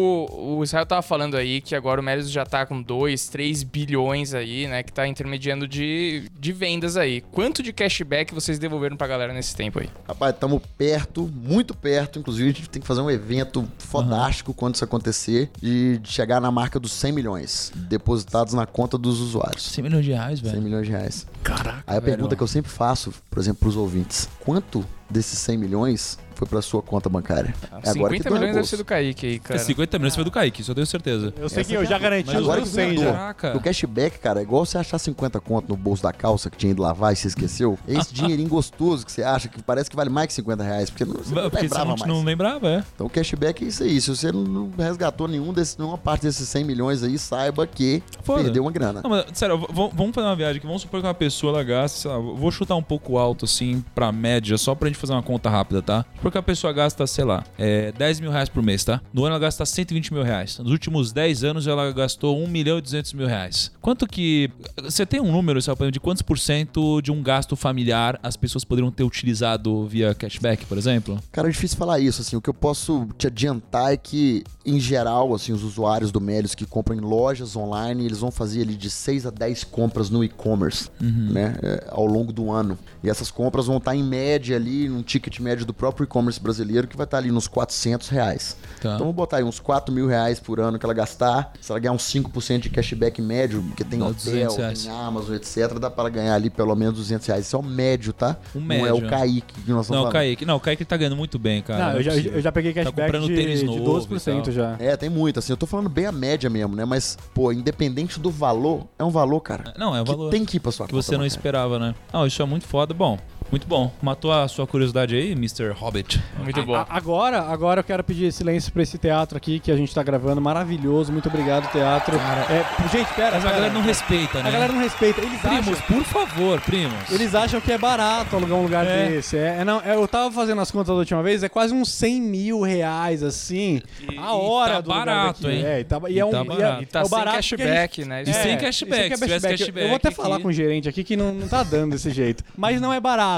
O, o Israel tava falando aí que agora o Melios já tá com dois, três bilhões aí, né? Que tá intermediando de, de vendas aí. Quanto de cashback vocês devolveram pra galera nesse tempo aí? Rapaz, estamos perto, muito perto. Inclusive, a gente tem que fazer um evento fodástico quando isso acontecer, de, de chegar na marca dos cem milhões depositados na conta dos usuários. cem milhões de reais, cem velho. milhões de reais. Caraca, Aí a velho. pergunta que eu sempre faço, por exemplo, pros ouvintes: quanto desses cem milhões foi pra sua conta bancária? É agora que cinquenta dói no milhões deve bolso. ser do Kaique aí, É cara. cinquenta milhões foi do Kaique, isso eu tenho certeza. Eu sei Essa que eu que já é a- garanti mas os agora meus que cem dói. já. Caraca. O cashback, cara, é igual você achar cinquenta conto no bolso da calça que tinha ido lavar e você esqueceu. É esse dinheirinho gostoso que você acha que parece que vale mais que cinquenta reais, porque não, você não Porque você lembrava não, mais. não lembrava, é. Então o cashback é isso aí. Se você não- não resgatou nenhum desse, nenhuma parte desses cem milhões aí, saiba que Foda. perdeu uma grana. Não, mas, sério, v- v- vamos fazer uma viagem aqui. Vamos supor que uma pessoa ela gasta, sei lá, vou chutar um pouco alto assim pra média, só pra gente fazer uma conta rápida, tá? Porque a pessoa gasta, sei lá, é, dez mil reais por mês, tá? No ano ela gasta cento e vinte mil reais. Nos últimos dez anos ela gastou um milhão e duzentos mil reais. Quanto que. Você tem um número, sabe, de quantos por cento de um gasto familiar as pessoas poderiam ter utilizado via cashback, por exemplo? Cara, é difícil falar isso, assim. O que eu posso te adiantar é que, em geral, assim, os usuários do Melios que compram em lojas online, eles vão fazer ali de seis a dez compras no e-commerce, né? é, ao longo do ano. E essas compras vão estar em média ali, num ticket médio do próprio e-commerce brasileiro, que vai estar ali nos quatrocentos reais. Tá. Então vamos botar aí uns quatro mil reais por ano que ela gastar. Se ela ganhar uns cinco por cento de cashback médio, porque tem Dá hotel, duzentos reais. tem Amazon, etcétera, dá para ganhar ali pelo menos duzentos reais. Isso é o médio, tá? Um Não é médio. o Kaique que nós estamos Não, o falando. Kaique. Não, o Kaique tá ganhando muito bem, cara. Não, Não é eu, já, possível. eu já peguei cashback comprando de, tênis de novo doze por e cento tal. já. É, tem muito, assim, eu tô falando bem a média mesmo, né? Mas, pô, independente do valor, é um valor, cara. Não, é o que valor tem que ir pra sua que conta você não bancária. esperava, né? Não, isso é muito foda. Bom, muito bom. Matou a sua curiosidade aí, mister Hobbit. Muito bom. A- agora, agora eu quero pedir silêncio pra esse teatro aqui que a gente tá gravando. Maravilhoso. Muito obrigado, teatro. É, gente, pera. Mas a pera. galera não respeita, né? A galera não respeita. Eles Primos, acham, por favor, primos. eles acham que é barato alugar um lugar É. desse. É, é, não, é, eu tava fazendo as contas da última vez, é quase uns cem mil reais, assim, E- a hora e tá do lugar barato, daqui. hein? É, e, tá, e, E é um, tá e é- barato. E tá é o sem barato porque a gente- cashback, né? E sem É, cashback, isso aqui é se tivesse cashback Eu vou até aqui- falar com o gerente aqui que não, não tá dando desse jeito. Mas não é barato.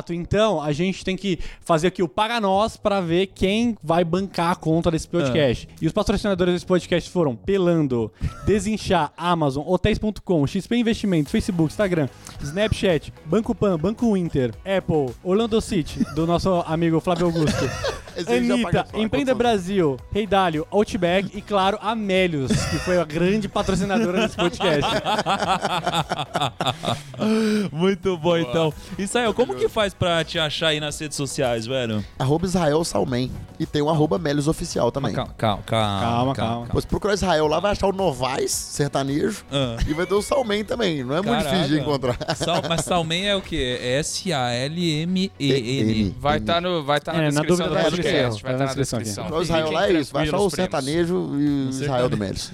Exato, então a gente tem que fazer aqui o Paga Nós pra ver quem vai bancar a conta desse podcast. Ah. E os patrocinadores desse podcast foram Pelando, Desinchar, Amazon, Hotéis ponto com, X P Investimentos, Facebook, Instagram, Snapchat, Banco Pan, Banco Inter, Apple, Orlando City, do nosso amigo Flávio Augusto, Anitta, Empreenda Brasil, Rei Dálio, Outback e, claro, Amélios, que foi a grande patrocinadora desse podcast. Muito bom, então. Israel, como que faz pra te achar aí nas redes sociais, velho? Arroba Israel Salmen. E tem o arroba Melios Oficial também. Calma, calma, calma. Calma, calma. Pois procura Israel lá, vai achar o Novaes, sertanejo, Ah. e vai ter o Salmen também. Não é muito Caraca. difícil de encontrar. Sal, mas Salmen é o quê? É S A L M E N. Vai estar tá no, vai tá na É, na descrição dúvida do da podcast. descrição. Vai estar Tá na descrição. Então, o Israel lá é isso, vai achar o sertanejo e o Israel do Melios.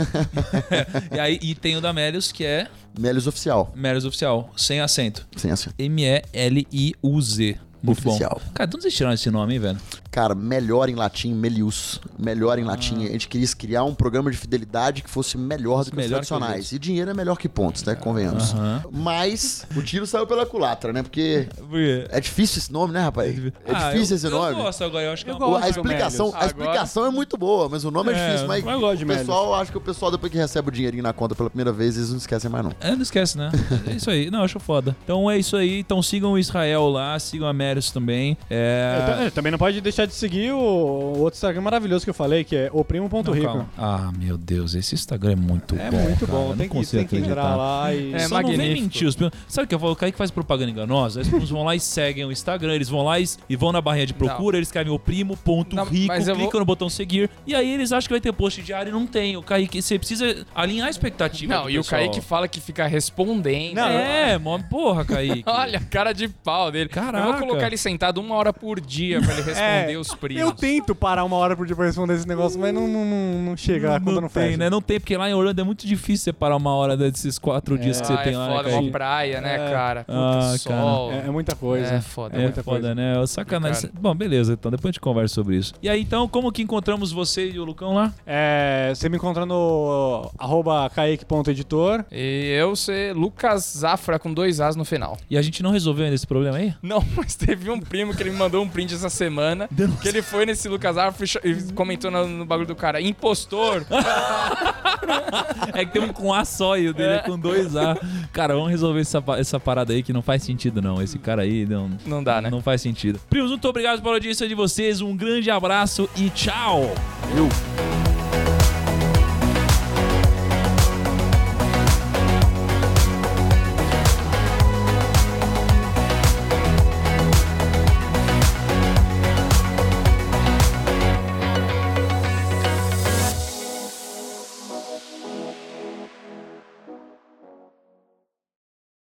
E aí e tem o da Melios, que é Melios Oficial, Melios Oficial, sem acento. sem assim. M E L I U Z. Muito Oficial. bom. Cara, de onde vocês tiraram esse nome, hein, velho? Cara, melhor em latim, Melius. Melhor em latim. A gente queria criar um programa de fidelidade que fosse melhor do que Melhor os que os tradicionais. E dinheiro é melhor que pontos, né? Convenhamos. Aham. Mas o tiro saiu pela culatra, né? Porque Por quê? é difícil esse nome, né, rapaz? É Ah, difícil eu, esse eu nome. gosto agora, eu acho que Eu é gosto. uma A do explicação, Melios. a explicação é muito boa, mas o nome é, É, difícil. Mas mas eu gosto de o pessoal, acho que o pessoal, depois que recebe o dinheirinho na conta pela primeira vez, eles não esquecem mais, não. É, não esquece, né? É isso aí. Não, eu acho foda. Então é isso aí. Então sigam o Israel lá, sigam a Melios também. É... É, também não pode deixar de seguir o outro Instagram maravilhoso que eu falei, que é oprimo.rico. Calma. Ah, meu Deus, esse Instagram é muito É bom. muito cara. bom, Eu tem não que, consigo tem que entrar acreditar. lá e... É, Só não vem magnífico. mentir. Os... Sabe o que eu falo? O Kaique faz propaganda enganosa? Aí eles vão lá e seguem o Instagram, eles vão lá e, e vão na barrinha de procura, eles escrevem oprimo.rico, Não, mas eu clicam vou- no botão seguir, e aí eles acham que vai ter post diário e não tem. O Kaique, você precisa alinhar a expectativa Não, do e o pessoal. Kaique fala que fica respondendo. Não, É, mó porra, Kaique. Olha a cara de pau dele. Caraca. Eu vou colocar ele sentado uma hora por dia pra ele responder É, os primos. eu tento parar uma hora por dia pra responder esse negócio, mas não, não, não, não chega, a conta não, tem, fecha. né? Não tem, porque lá em Orlando é muito difícil separar uma hora desses quatro dias que você Ah, tem é lá, foda, né, uma Kaique? praia, né, É. cara? Puta, Ah, sol. É, é muita coisa. É foda. É, muita foda, coisa. né? É sacanagem. Bom, beleza, então depois a gente conversa sobre isso. E aí, então, como que encontramos você e o Lucão lá? É, você me encontra no arroba kaique.editor. E eu ser Lucas Zafra com dois As no final. E a gente não resolveu ainda esse problema aí? Não, mas teve um primo que ele me mandou um print essa semana, que ele foi nesse Lucas Zafra e ch- e comentou no, no bagulho do cara, impostor. É que tem um com A só e o dele é, É. com dois A. Cara, vamos resolver essa, pa- essa parada aí que não faz sentido, não. Esse cara aí não, Não dá, né? não faz sentido. Primos, muito obrigado pela audiência de vocês. Um grande abraço e tchau! Eu.